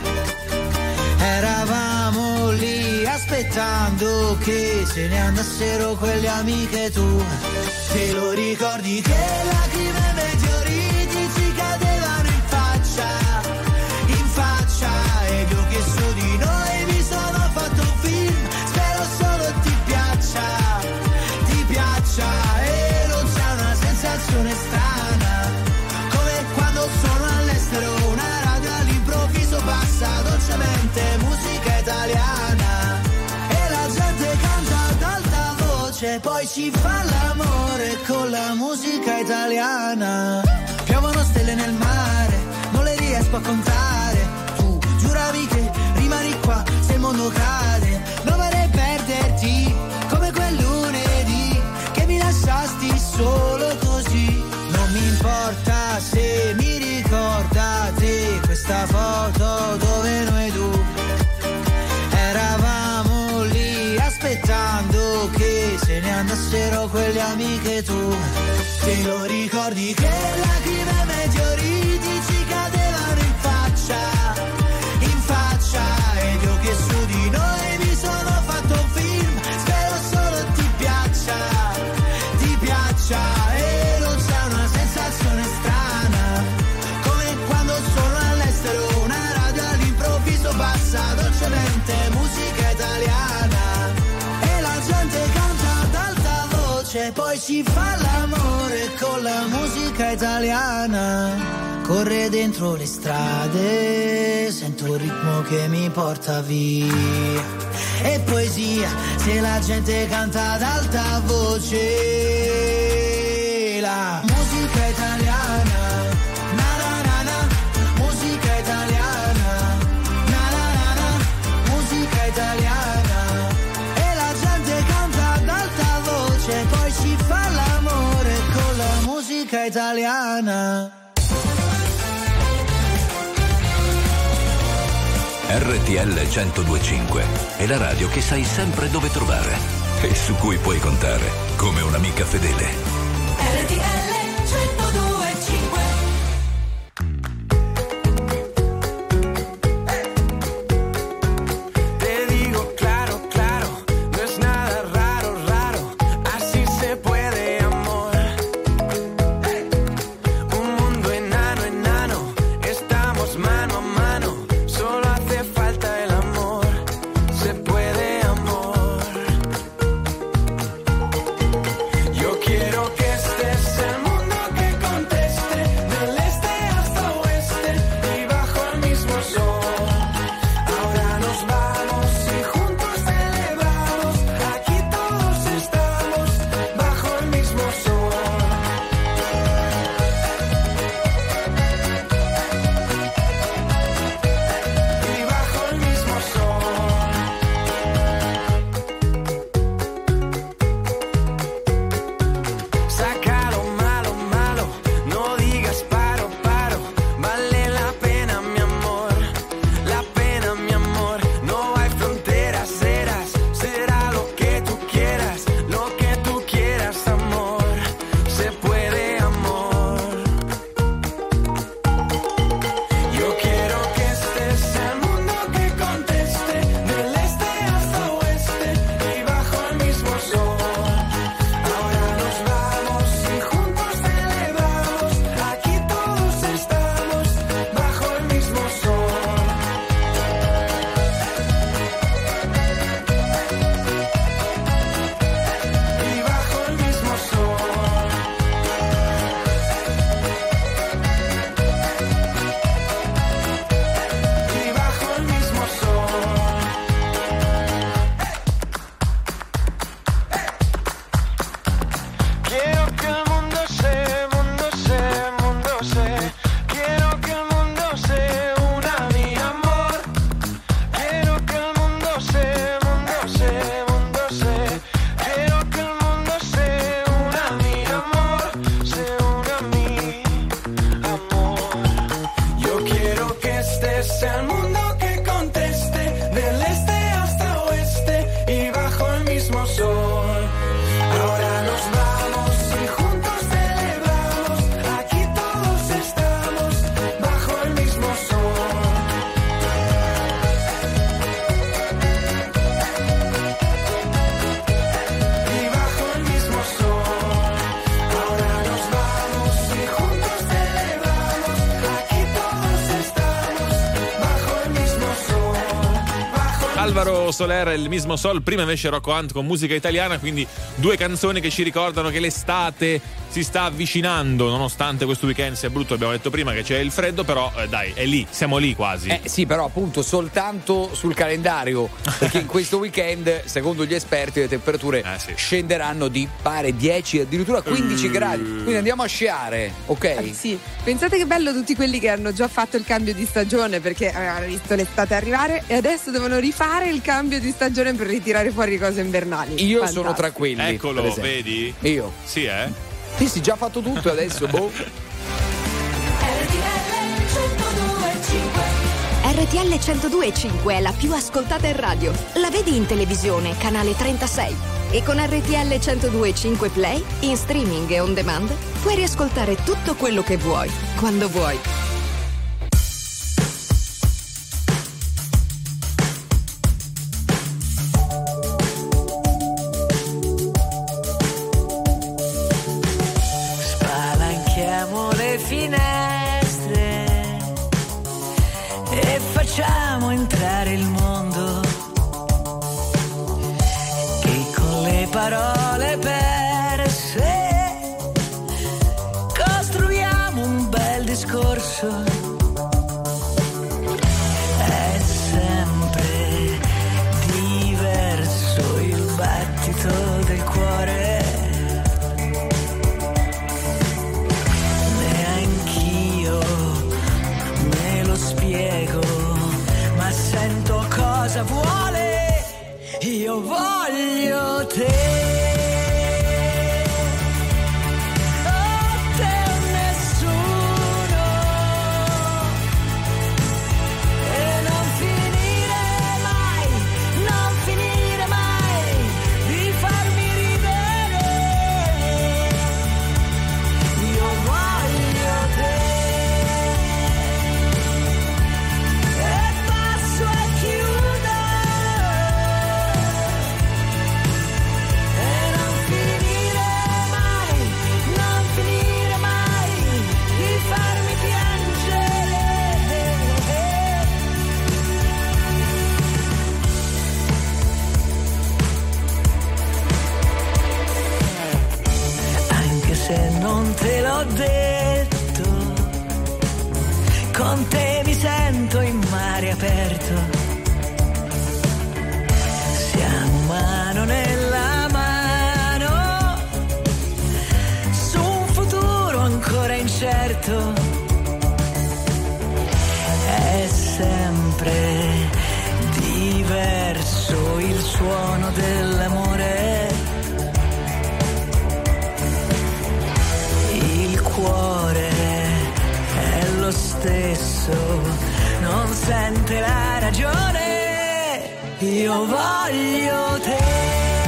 eravamo lì aspettando che se ne andassero quelle amiche tu. Te lo ricordi che lacrime e meteoriti ci cadevano in faccia, in faccia, ed io che su di noi mi sono fatto un film, spero solo ti piaccia, ti piaccia, e non c'è una sensazione strana, come quando sono all'estero, una radio all'improvviso passa dolcemente musica italiana, e la gente canta ad alta voce, poi ci fa l'amore con la musica italiana. Piovono stelle nel mare, non le riesco a contare, tu giuravi che rimani qua se il mondo cade, non vorrei perderti come quel lunedì che mi lasciasti solo così. Non mi importa se mi ricorda te questa foto dove noi due eravamo lì aspettando che se ne andassero quelle amiche tu. Te lo ricordi che lacrime e meteoriti ci cadevano in faccia, in faccia, ed io che su di noi mi sono voce, poi si fa l'amore con la musica italiana. Corre dentro le strade, sento il ritmo che mi porta via. E poesia, se la gente canta ad alta voce. La musica italiana, na na na na, musica italiana, na na na na, musica italiana. E la gente canta ad alta voce, poi si fa l'amore con la musica italiana. R T L centodue e cinque è la radio che sai sempre dove trovare e su cui puoi contare come un'amica fedele. R T L centodue e cinque. Te digo claro, claro, no es nada raro, raro, así se puede, amor. Un mundo enano, enano, estamos mano a mano. Solo hace falta el amor, se puede, amor. Yo quiero que este es el mundo que conteste, del este hasta oeste y bajo el mismo sol. Ahora nos vamos y juntos celebramos, aquí todos estamos bajo el mismo sol. Y bajo el mismo sol. Saca lo malo, malo, no digas paro, paro, vale la pena, mi amor, la pena, mi amor, no hay fronteras, serás, será lo que tú quieras, lo que tú quieras, amor, se puede, amor. Yo quiero que este sea el mundo que conteste, del este hasta oeste y bajo el mismo sol. Ahora nos vamos y juntos celebramos, aquí todos estamos bajo el mismo sol. Y bajo el mismo sol. Y bajo el mismo sol. Quiero que el mundo se, mundo se, mundo se. Quiero que el mundo se una a mi amor. Quiero que el mundo se, mundo se, mundo se. Quiero que el mundo se una a mi amor, se una a mi amor. Yo quiero que este sea el mundo que conteste, del este hasta oeste y bajo el mismo sol. Ahora nos vamos y juntos celebramos, aquí todos estamos bajo el mismo sol. Y bajo el mismo sol. Ahora nos vamos y juntos celebramos, aquí todos estamos bajo el mismo sol. Bajo el Alvaro Soler e il mismo Sol, prima invece Rocco Hunt con musica italiana, quindi due canzoni che ci ricordano che l'estate si sta avvicinando, nonostante questo weekend sia brutto, abbiamo detto prima che c'è il freddo, però eh, dai, è lì, siamo lì quasi. Eh sì, però appunto soltanto sul calendario, perché in questo weekend, secondo gli esperti, le temperature scenderanno di pare dieci, addirittura quindici Mm. gradi. Quindi andiamo a sciare, ok? Eh, sì, pensate che bello tutti quelli che hanno già fatto il cambio di stagione perché avevano visto l'estate arrivare e adesso devono rifare il cambio di stagione per ritirare fuori cose invernali. Io Fantastico. sono tra quelli. Eccolo, per esempio. vedi? Io. Sì, eh? Sì, sì, già fatto tutto e adesso, boh. R T L centodue e cinque è la più ascoltata in radio. La vedi in televisione, canale trentasei. E con R T L centodue e cinque Play, in streaming e on demand, puoi riascoltare tutto quello che vuoi, quando vuoi. Spalanchiamo le finestre e facciamo entrare il mondo, che con le parole perse cosa vuole, io voglio te. Non te l'ho detto, con te mi sento in mare aperto, siamo mano nella mano, su un futuro ancora incerto, è sempre diverso il suono dell'amore. Cuore è lo stesso, non sente la ragione, io voglio te.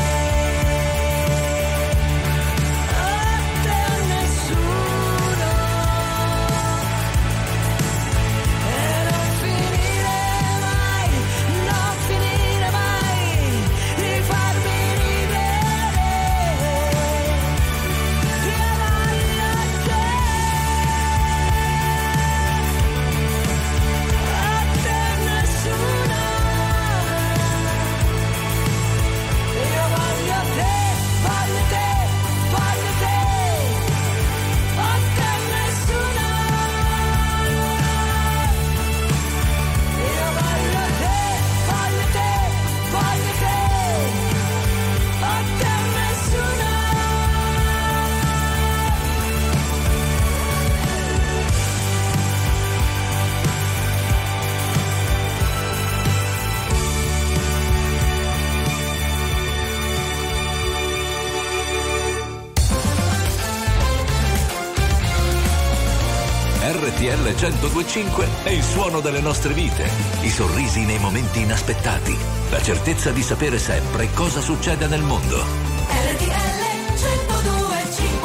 R T L centodue e cinque è il suono delle nostre vite, i sorrisi nei momenti inaspettati, la certezza di sapere sempre cosa succede nel mondo. R T L centodue e cinque.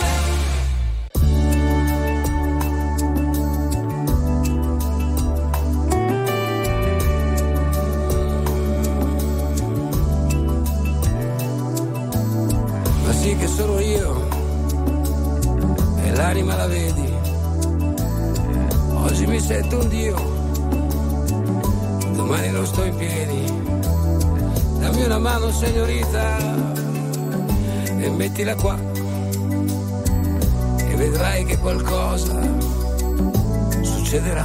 Ma sì che sono io e l'anima la vedi. Oggi mi sento un dio, domani non sto in piedi. Dammi una mano signorita e mettila qua e vedrai che qualcosa succederà.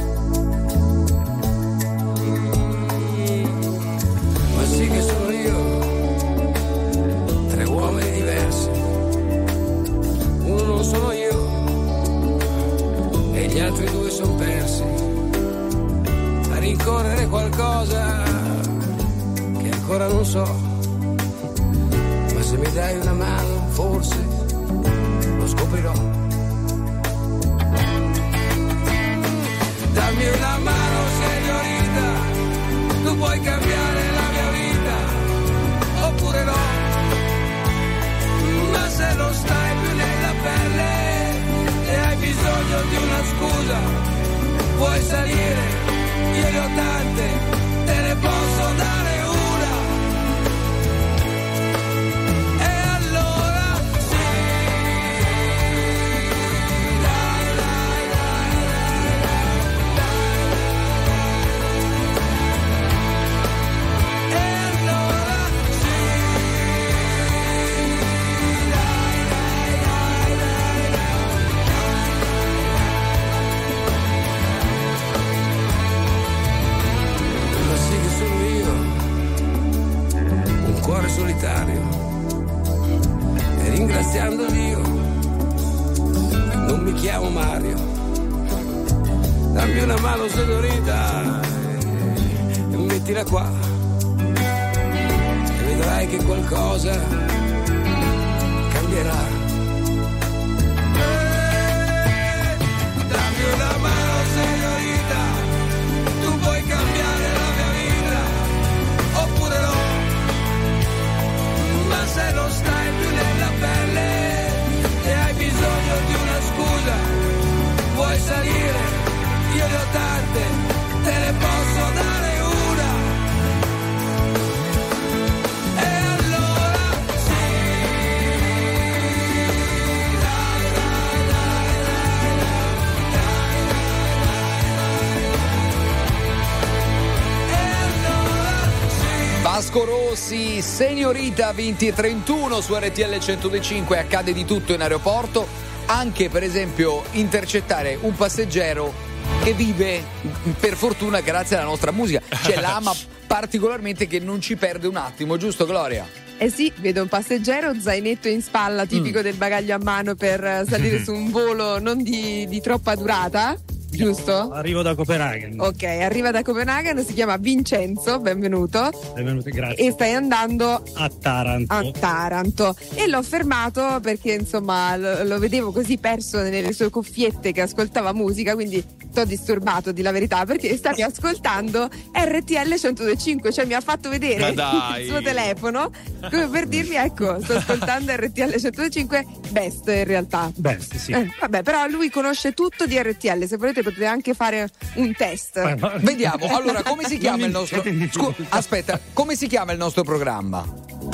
Ma sì che sono io, tre uomini diversi, uno non sono io e gli altri due sono persi a rincorrere qualcosa che ancora non so, ma se mi dai una mano forse lo scoprirò. Dammi una mano signorita, tu puoi cambiare la mia vita oppure no, ma se non stai più nella pelle e hai bisogno di una scusa, puoi salire, io ne ho tante, te ne posso dare una. E allora sì, dai, dai, dai, dai, dai. E allora sì, dai, dai, dai, dai, dai. Ma sì che sono io, un cuore solitario, e ringraziando Dio non mi chiamo Mario. Dammi una mano signorita e mettila qua vedrai che qualcosa cambierà. Eh, dammi una mano, signorita, tu puoi cambiare la mia vita, oppure no, ma se non stai più nella pelle e hai bisogno di una scusa, vuoi salire, io ne ho tante, te ne posso dare una. E allora sì, dai, dai, dai, dai, dai, dai, dai. E allora sì. Vasco Rossi, Signorita venti e trentuno su R T L centodue e cinque. Accade di tutto in aeroporto, anche per esempio intercettare un passeggero che vive per fortuna grazie alla nostra musica, cioè l'ama particolarmente, che non ci perde un attimo, giusto Gloria? Eh sì, vedo un passeggero, zainetto in spalla, tipico mm. del bagaglio a mano per salire su un volo non di, di troppa durata, giusto? Arrivo da Copenaghen. Ok, arriva da Copenaghen, si chiama Vincenzo, benvenuto. Benvenuto, grazie. E stai andando a Taranto. A Taranto. E l'ho fermato perché insomma lo, lo vedevo così perso nelle sue cuffiette che ascoltava musica, quindi t'ho disturbato, di la verità, perché stavi ascoltando R T L centodue e cinque, cioè mi ha fatto vedere il suo telefono come per dirmi ecco, sto ascoltando R T L centodue e cinque Best in realtà. Best, sì. Eh, vabbè, però lui conosce tutto di R T L, se volete potete anche fare un test. Eh, vediamo, allora come si chiama il nostro Scu- aspetta, come si chiama il nostro programma?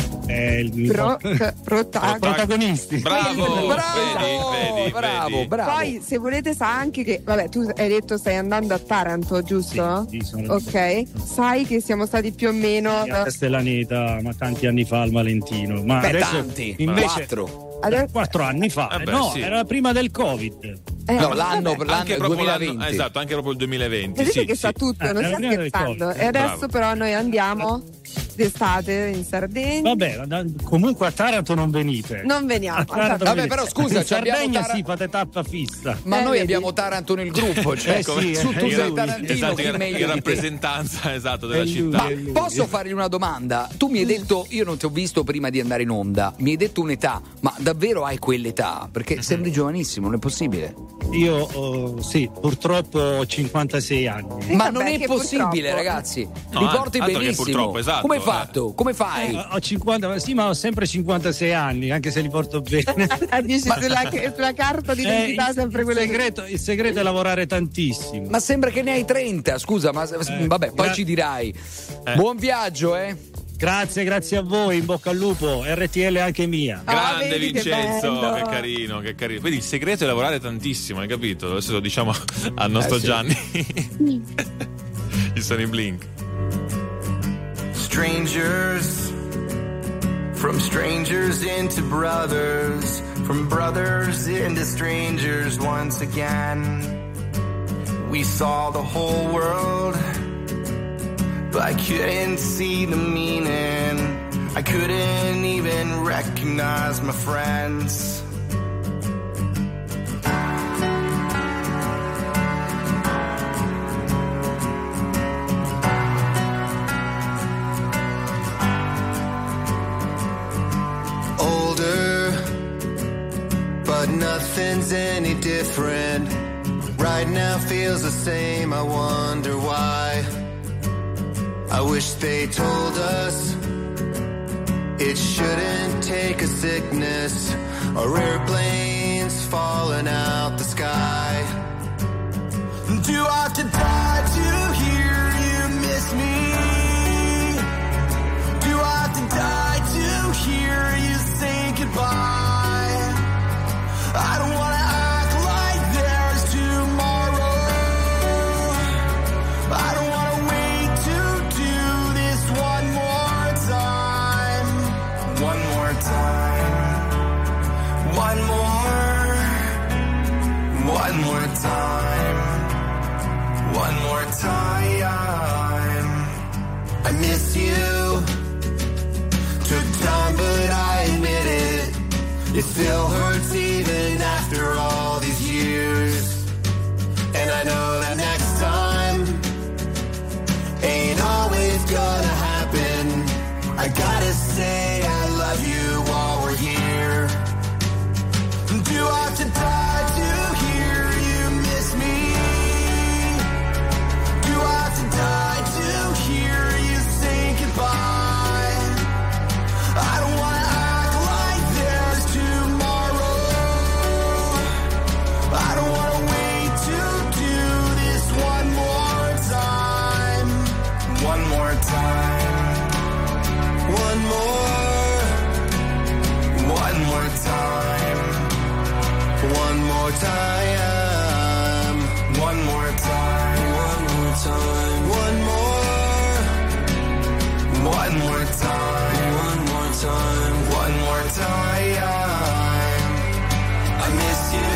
Eh, il Pro, prota- protagonisti. Bravo, bravo, vedi, vedi, bravo, vedi. bravo. Poi se volete sa anche che vabbè, tu hai detto stai andando a Taranto, giusto? Sì, sì, sono ok, sai che siamo stati più o meno a Castellaneta, ma tanti anni fa al Valentino, ma Beh, adesso tanti, invece quattro. Adesso... quattro anni fa, Vabbè, no, sì. era prima del Covid. Eh, no, l'anno, vabbè. l'anno Anche è proprio duemilaventi. l'anno, esatto, anche proprio il duemilaventi. Vedete sì, che sì. sa tutto, Eh, non era sta prima del scherzando. Covid. E adesso Bravo. però noi andiamo d'estate in Sardegna. Vabbè, da- comunque a Taranto non venite. Non veniamo. A Taranto Vabbè, non però venite. scusa, in ci abbiamo Sardegna Tara- sì, fate tappa fissa. Ma Eh, noi vedi? abbiamo Taranto nel gruppo, cioè Eh sì, su, eh, tu io sei lui. tarantino, Esatto, chi in, meglio in di te? rappresentanza esatto della È lui. città. Ma Eh, lui. posso fargli una domanda? Tu mi hai detto, io non ti ho visto prima di andare in onda, mi hai detto un'età, ma davvero hai quell'età? Perché sembri giovanissimo, non è possibile. Io oh, sì, purtroppo ho cinquantasei anni. Ma vabbè, non è che possibile, purtroppo. ragazzi. No, Li porti altro che benissimo. purtroppo, esatto, Come hai eh. fatto? Come fai? Eh, ho cinquanta, sì, ma ho sempre cinquantasei anni, anche se li porto bene. Dici sulla, sulla carta di Eh, identità il, sempre il quello segreto, il segreto è lavorare tantissimo. Ma sembra che ne hai trenta, scusa, ma Eh, vabbè, poi gra- ci dirai. Eh. Buon viaggio, eh. Grazie, grazie a voi, in bocca al lupo, R T L anche mia. Ah, Grande vedi che Vincenzo, bello. che, carino, che carino. Quindi il segreto è lavorare tantissimo, hai capito? Adesso lo diciamo al nostro Eh, sì. Gianni. Ci sono i Blink. Strangers, from strangers into brothers, from brothers into strangers once again. We saw the whole world, but I couldn't see the meaning. I couldn't even recognize my friends. Older, but nothing's any different. Right now feels the same, I wonder why. I wish they told us it shouldn't take a sickness or airplanes falling out the sky. Do I have to die to hear you miss me? Do I have to die to hear you say goodbye? I don't wanna act like there's tomorrow. I don't wanna wait to do this one more time. One more time. One more. One more time. One more time. I miss you. Took time, but I admit it. It still hurts even after all these years. And I know that next time ain't always gonna happen. I gotta say time. One more, one more time. One more time. One more time. One more time. One more. One more time. One more time. One more time. I miss you.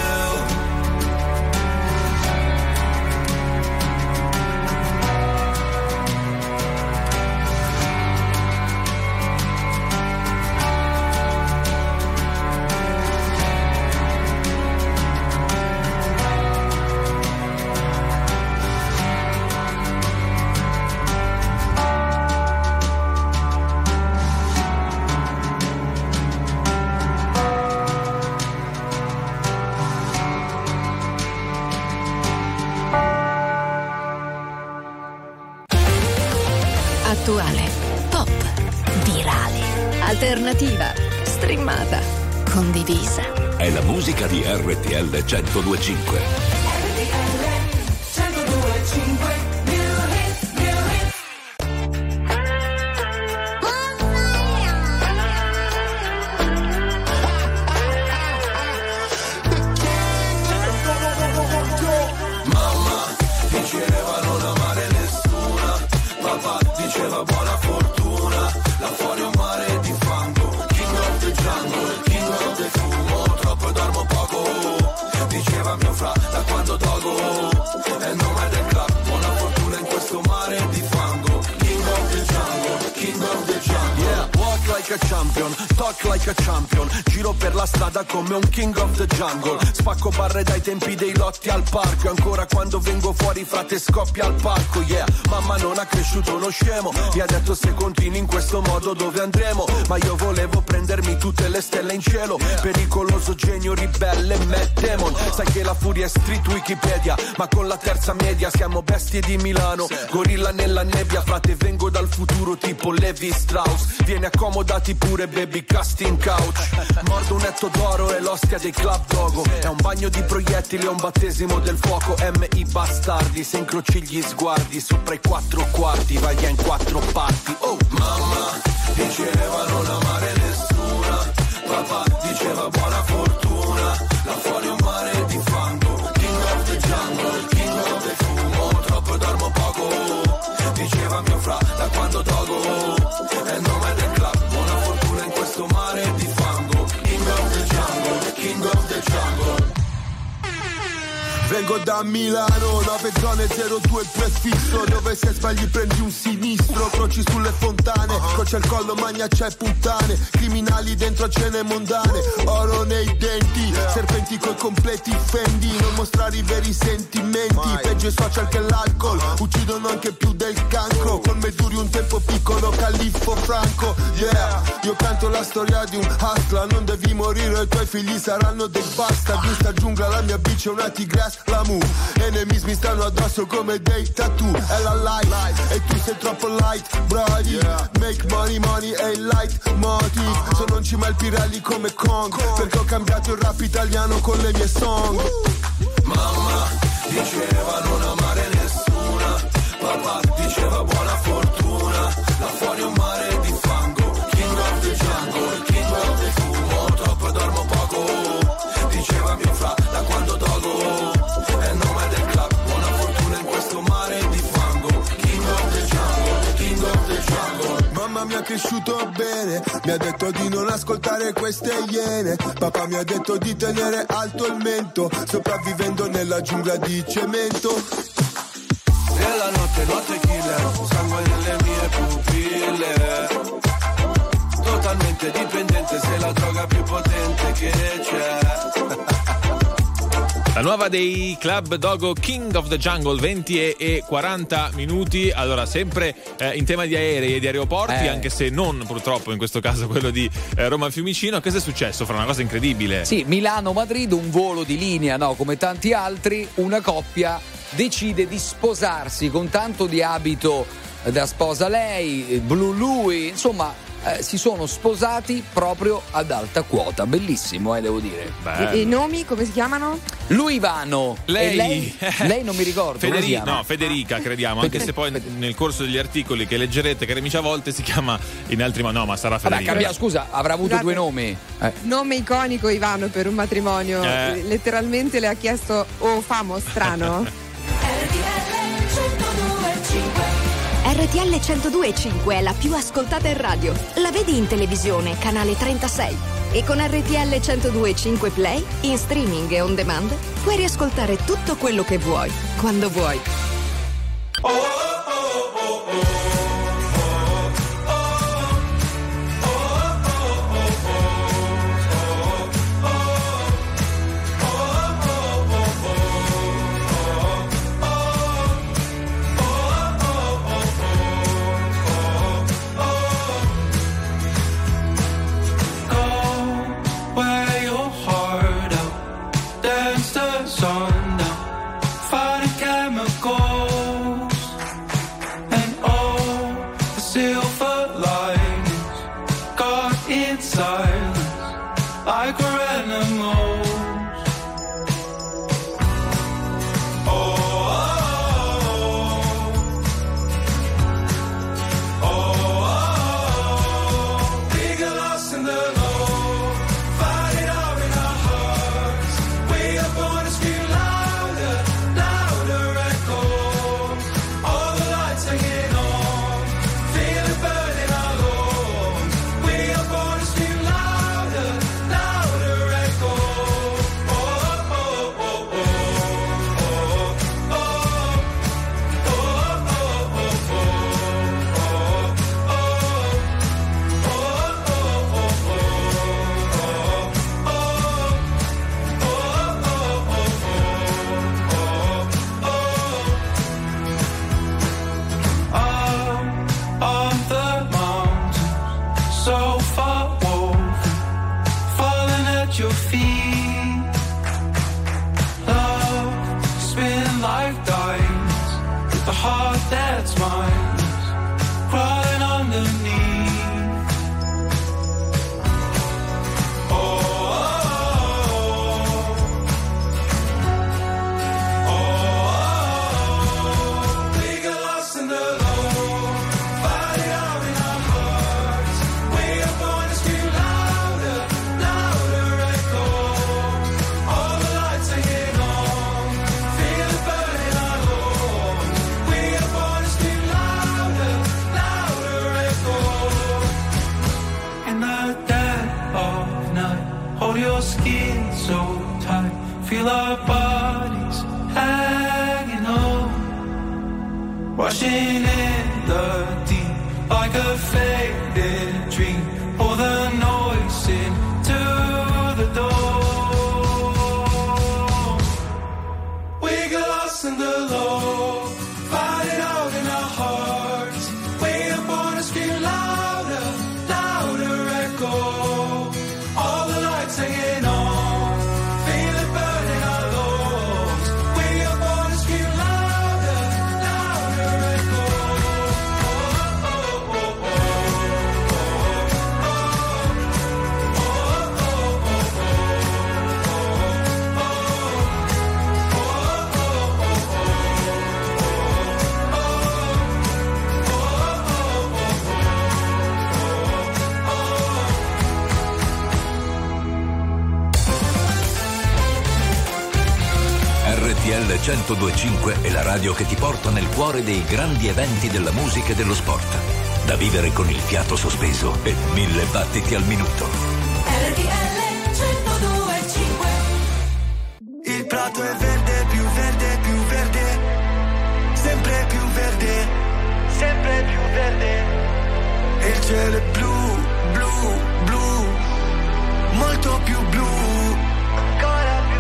Attuale, pop, virale, alternativa, streamata, condivisa. È la musica di R T L centodue e cinque. Buona fortuna, là fuori un mare di fango. King of the jungle, king of the fumo. Troppo dormo poco, diceva mio fra da quando togo. È il nome del club, buona fortuna in questo mare di fango. King of the jungle, king of the jungle. Yeah, walk like a champion, talk like a champion. Giro per la strada come un king of the jungle. Spacco barre dai tempi dei lotti al parco. E ancora quando vengo fuori frate scoppia al palco. Yeah, mamma non ha cresciuto uno scemo. Mi ha detto se continui in questo modo dove andremo. Ma io volevo prendermi tutte le stelle in cielo. Pericoloso genio ribelle Matt Damon. Sai che la furia è street Wikipedia. Ma con la terza media siamo bestie di Milano. Gorilla nella nebbia, frate vengo dal futuro tipo Levi Strauss. Vieni accomodati pure baby, casting couch. Mordo un netto d'oro e l'ostia dei club dogo. È un bagno di proiettili, è un battesimo del fuoco. M I bastardi, se incroci gli sguardi sopra i quattro quarti, vai via in quattro parti. Oh mamma, diceva non amare nessuna. Papà diceva buona fortuna, là fuori un mare di fango. King of the jungle, king of the fumo. Troppo dormo poco, diceva mio fra da quando togo. È il nome del club, buona fortuna in questo mare di fango. King of the jungle, king of the jungle. Vengo da Milano, nove zone zero due il prefisso. Dove se sbagli prendi un sinistro. Croci sulle fontane, croce al collo, magna c'è puttane. Criminali dentro cene mondane. Oro nei denti, serpenti coi completi Fendi. Non mostrare i veri sentimenti. Peggio i social che l'alcol, uccidono anche più del cancro. Con me duri un tempo piccolo, califfo franco. Yeah, io canto la storia di un hustler. Non devi morire, i tuoi figli saranno dei bastard. In sta giungla la mia bici è una tigress. La mu, enemies mi stanno addosso come dei tattoo. È la life, e tu sei troppo light, brody. Make money, money e light motive. Sono in cima al Pirelli come Kong, perché ho cambiato il rap italiano con le mie song. Mamma diceva non amare nessuna. Papà diceva buona fortuna, là fuori un mare di fango. King of the jungle, king of the fumo. Troppo dormo poco, diceva mio fra da quando togo. È il nome del club, buona fortuna in questo mare di fango. King of the jungle, king of the jungle. Mamma mi ha cresciuto bene, mi ha detto di non ascoltare queste iene. Papà mi ha detto di tenere alto il mento, sopravvivendo nella giungla di cemento. Nella notte, notte killer, sangue nelle mie pupille. Totalmente dipendente, sei la droga più potente che c'è. La nuova dei Club Dogo, King of the Jungle, venti e quaranta minuti. Allora, sempre eh, in tema di aerei e di aeroporti, eh. anche se non purtroppo in questo caso quello di eh, Roma Fiumicino. Cosa è successo? Fra una cosa incredibile. Sì, Milano-Madrid, un volo di linea, no? Come tanti altri, una coppia decide di sposarsi con tanto di abito da sposa lei, Blue lui, insomma eh, si sono sposati proprio ad alta quota, bellissimo eh, devo dire. E i nomi come si chiamano? Lui Ivano, lei, e lei, lei non mi ricordo. Federica, come si no, Federica crediamo, anche se poi nel corso degli articoli che leggerete, cari amici, a volte si chiama in altri modi, no, ma sarà Federica. Vabbè, cambia, scusa, avrà avuto Scusate. due nomi. Eh. Nome iconico Ivano per un matrimonio. Eh. Letteralmente le ha chiesto oh famo strano. R T L centodue e cinque è la più ascoltata in radio. La vedi in televisione, canale trentasei. E con R T L centodue e cinque Play, in streaming e on demand, puoi riascoltare tutto quello che vuoi, quando vuoi. centodue e cinque è la radio che ti porta nel cuore dei grandi eventi della musica e dello sport. Da vivere con il fiato sospeso e mille battiti al minuto. R T L centodue e cinque. Il prato è verde, più verde, più verde. Sempre più verde, sempre più verde. E il cielo è blu, blu, blu. Molto più blu. Ancora più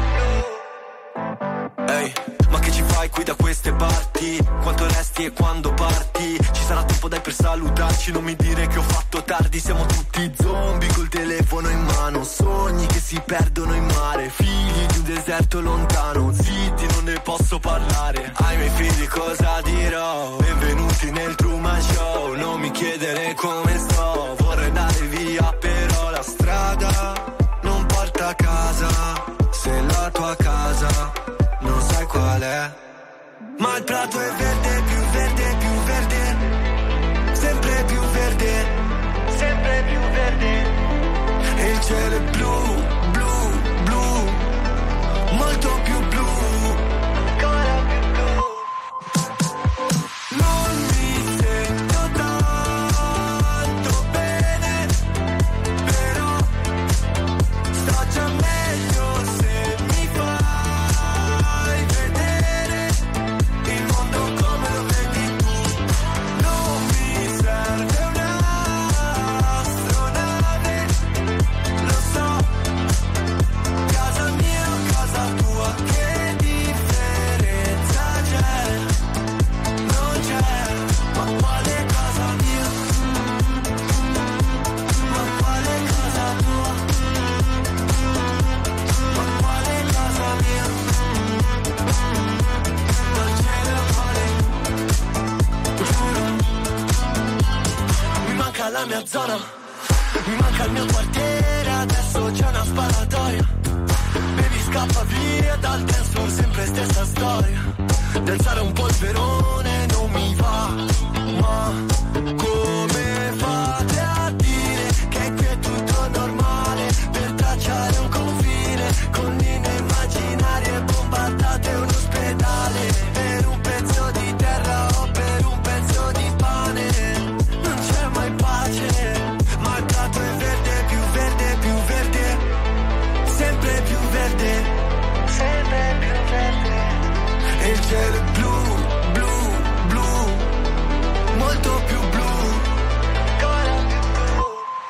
blu. Ehi, ma che ci fai qui da queste parti? Quanto resti e quando parti? Ci sarà tempo dai per salutarti. ritrovarci, non mi dire che ho fatto tardi. Siamo tutti zombie col telefono in mano, sogni che si perdono in mare, figli di un deserto lontano, zitti non ne posso parlare. Ai miei figli cosa dirò? Benvenuti nel Truman Show. Non mi chiedere come sto, vorrei andare via però la strada non porta a casa. Se la tua casa non sai qual è, ma il prato è verde, più verde, più verde, sempre più verde, sempre più verde. E il cielo è blu, blu, blu, molto più blu, ancora più blu. Non mi sento tanto bene, però sto già meglio se mi fai vedere il mondo come lo vedi tu. Non mi serve un'astronave, lo so, casa mia o casa tua, che differenza c'è? Non c'è, ma quale casa mia? Ma quale casa tua? Ma quale casa mia? Dal cielo male, giuro. Mi manca la mia zona, mi manca il mio quartiere, adesso c'è una sparatoria. Baby scappa via dal dance floor, sempre stessa storia. D'alzare un polverone non mi va, ma come fate a dire che qui è tutto normale? Per tracciare un confine con linee immaginarie bombardate un ospedale. Per un pezzo di terra o per un pezzo di pane non c'è mai pace, ma il prato è verde, più verde, più verde, sempre più verde, sempre più verde. E il cielo è blu, blu, blu, molto più blu, ancora più blu.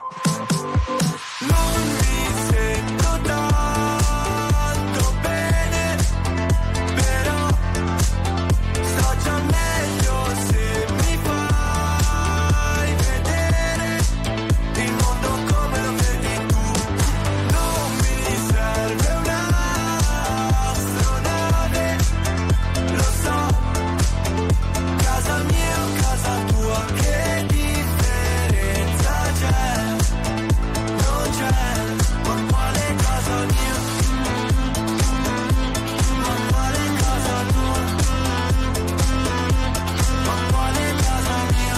Non mi sento tanto bene, però sto già meglio se mi fai vedere il mondo come lo vedi tu. Non mi serve un'astronave, lo so, casa mia o casa tua, che differenza c'è? Non c'è, ma quale casa mia? Ma quale casa tua? Ma quale casa mia?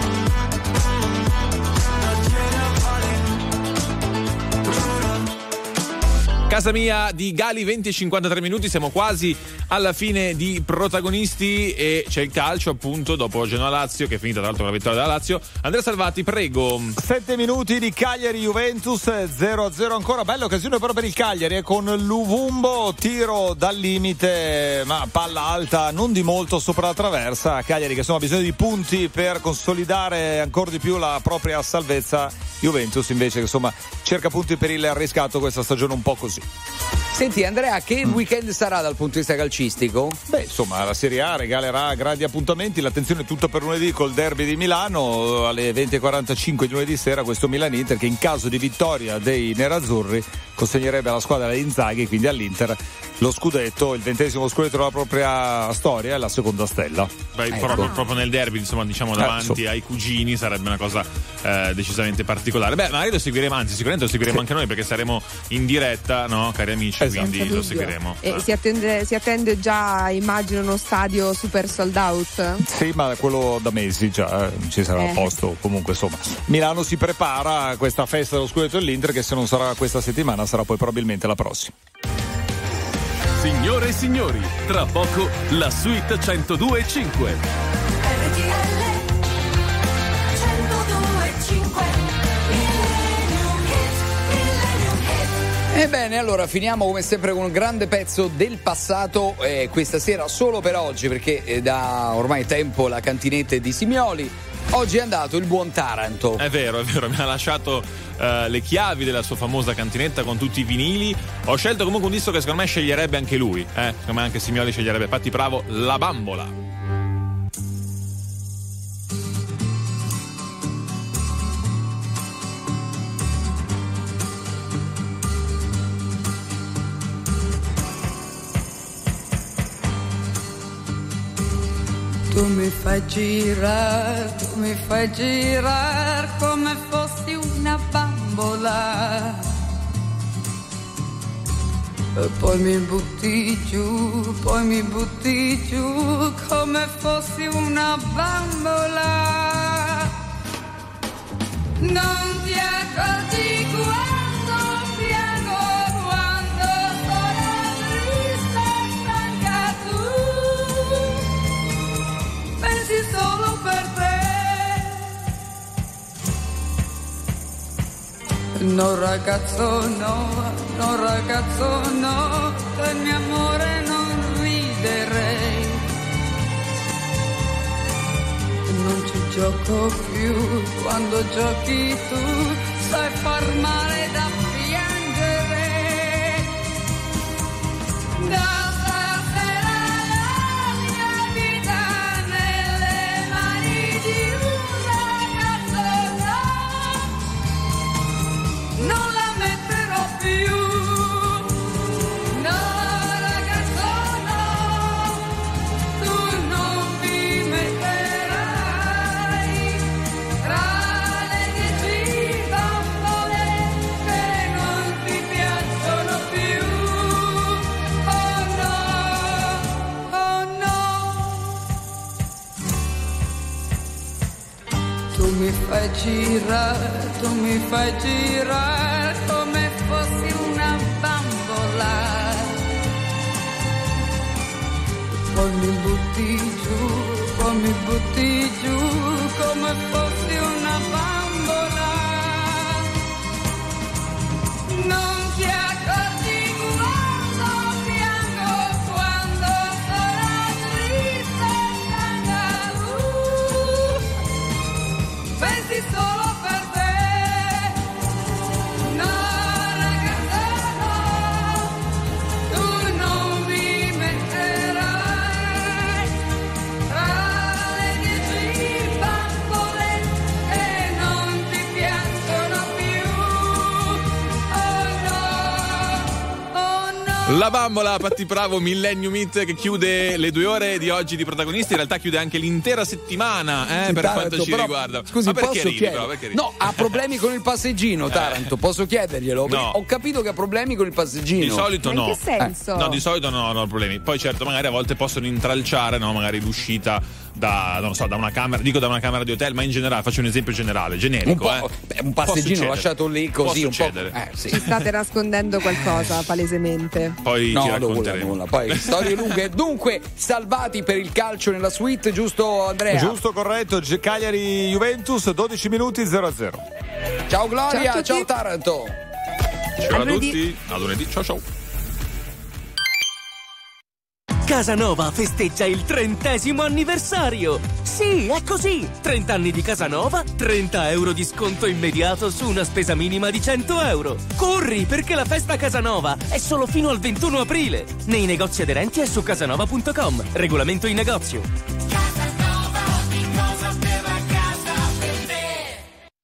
Non ce ne vale, giuro. Casa mia di Gali, venti e cinquantatré minuti, siamo quasi alla fine di Protagonisti e c'è il calcio appunto dopo Genoa-Lazio che è finita tra l'altro con la vittoria della Lazio. Andrea Salvati, prego. Sette minuti di Cagliari-Juventus, zero a zero ancora, bella occasione però per il Cagliari eh, con Luvumbo, tiro dal limite ma palla alta non di molto sopra la traversa. Cagliari che insomma ha bisogno di punti per consolidare ancora di più la propria salvezza. Juventus invece che insomma cerca punti per il riscatto questa stagione un po' così. Senti Andrea, che weekend sarà dal punto di vista calcistico? Beh, insomma, la Serie A regalerà grandi appuntamenti. L'attenzione è tutta per lunedì col derby di Milano alle venti e quarantacinque di lunedì sera, questo Milan-Inter che in caso di vittoria dei nerazzurri consegnerebbe alla squadra di Inzaghi, quindi all'Inter, lo scudetto, il ventesimo scudetto della propria storia e la seconda stella. Beh, ecco. proprio, proprio nel derby, insomma, diciamo davanti eh, so. ai cugini sarebbe una cosa eh, decisamente particolare. Beh, magari lo seguiremo, anzi sicuramente lo seguiremo sì. anche noi perché saremo in diretta, no, cari amici, esatto. quindi lo seguiremo. E ah. si, attende, si attende già, immagino, uno stadio super sold out? Sì, ma quello da mesi già eh, ci sarà eh. posto. Comunque, insomma, Milano si prepara a questa festa dello scudetto dell'Inter che se non sarà questa settimana sarà poi probabilmente la prossima. Signore e signori, tra poco la suite centodue e cinque. Ebbene, allora finiamo come sempre con un grande pezzo del passato, eh, questa sera solo per oggi perché eh, da ormai tempo la cantinetta è di Simioli. Oggi è andato il buon Taranto. È vero, è vero, mi ha lasciato uh, le chiavi della sua famosa cantinetta con tutti i vinili. Ho scelto comunque un disco che secondo me sceglierebbe anche lui, eh? Come anche Simioli sceglierebbe, Patti Bravo, La Bambola. Tu mi fai girare, tu mi fai girare come fossi una bambola. E poi mi butti giù, poi mi butti giù come fossi una bambola. Non ti accorgi quando piango, quando sono triste e stanca, tu pensi solo per te. No ragazzo no, no ragazzo no, del mio amore non riderei. Non ci gioco più, quando giochi tu sai far male da piangere. Da stasera la mia vita nelle mani di un ragazzo no, non la metterò più. No ragazzo no, tu non mi metterai tra le dieci bambole che non ti piacciono più. Oh no, oh no. Tu mi fai girare, tu mi fai girare come fossi una bambola. Poi mi butti giù, poi mi butti giù come fossi una bambola. Non ti accorgi quando piango, quando sono triste e stanca, uh, pensi solo per te. No ragazza no, tu non mi metterai tra le dieci bambole che non ti piacciono più. Oh no, oh no. La bambola, Patti Bravo, Millennium Hit, che chiude le due ore di oggi di protagonisti. In realtà chiude anche l'intera settimana, eh, Sì, per Taranto, quanto ci però, riguarda. Scusi, Ma perché posso ridi, chiedere? però? Perché ridi? No, ha problemi con il passeggino, Taranto. Posso chiederglielo? No. Ho capito che ha problemi con il passeggino. Di solito Ma in no. che senso? Eh, no, di solito no, non ho problemi. Poi certo, magari a volte possono intralciare, no, magari l'uscita da, non so, da una camera, dico da una camera di hotel, ma in generale, faccio un esempio generale, generico, Un po', eh. beh, un Può passeggino succedere. lasciato lì così, Può un po'. succedere. Eh, sì. Ci state nascondendo qualcosa palesemente. Poi No, ti nulla, racconteremo. nulla. Poi storie lunghe. Dunque, salvati per il calcio nella suite, giusto Andrea? Giusto, corretto. G- Cagliari Juventus, dodici minuti, zero a zero. Ciao Gloria, Ciao a ciao, tutti. Taranto. Ciao a lunedì. tutti, a lunedì, ciao ciao. Casanova festeggia il trentesimo anniversario! Sì, è così! trenta anni di Casanova, trenta euro di sconto immediato su una spesa minima di cento euro. Corri, perché la festa Casanova è solo fino al ventuno aprile. Nei negozi aderenti e su casanova punto com. Regolamento in negozio.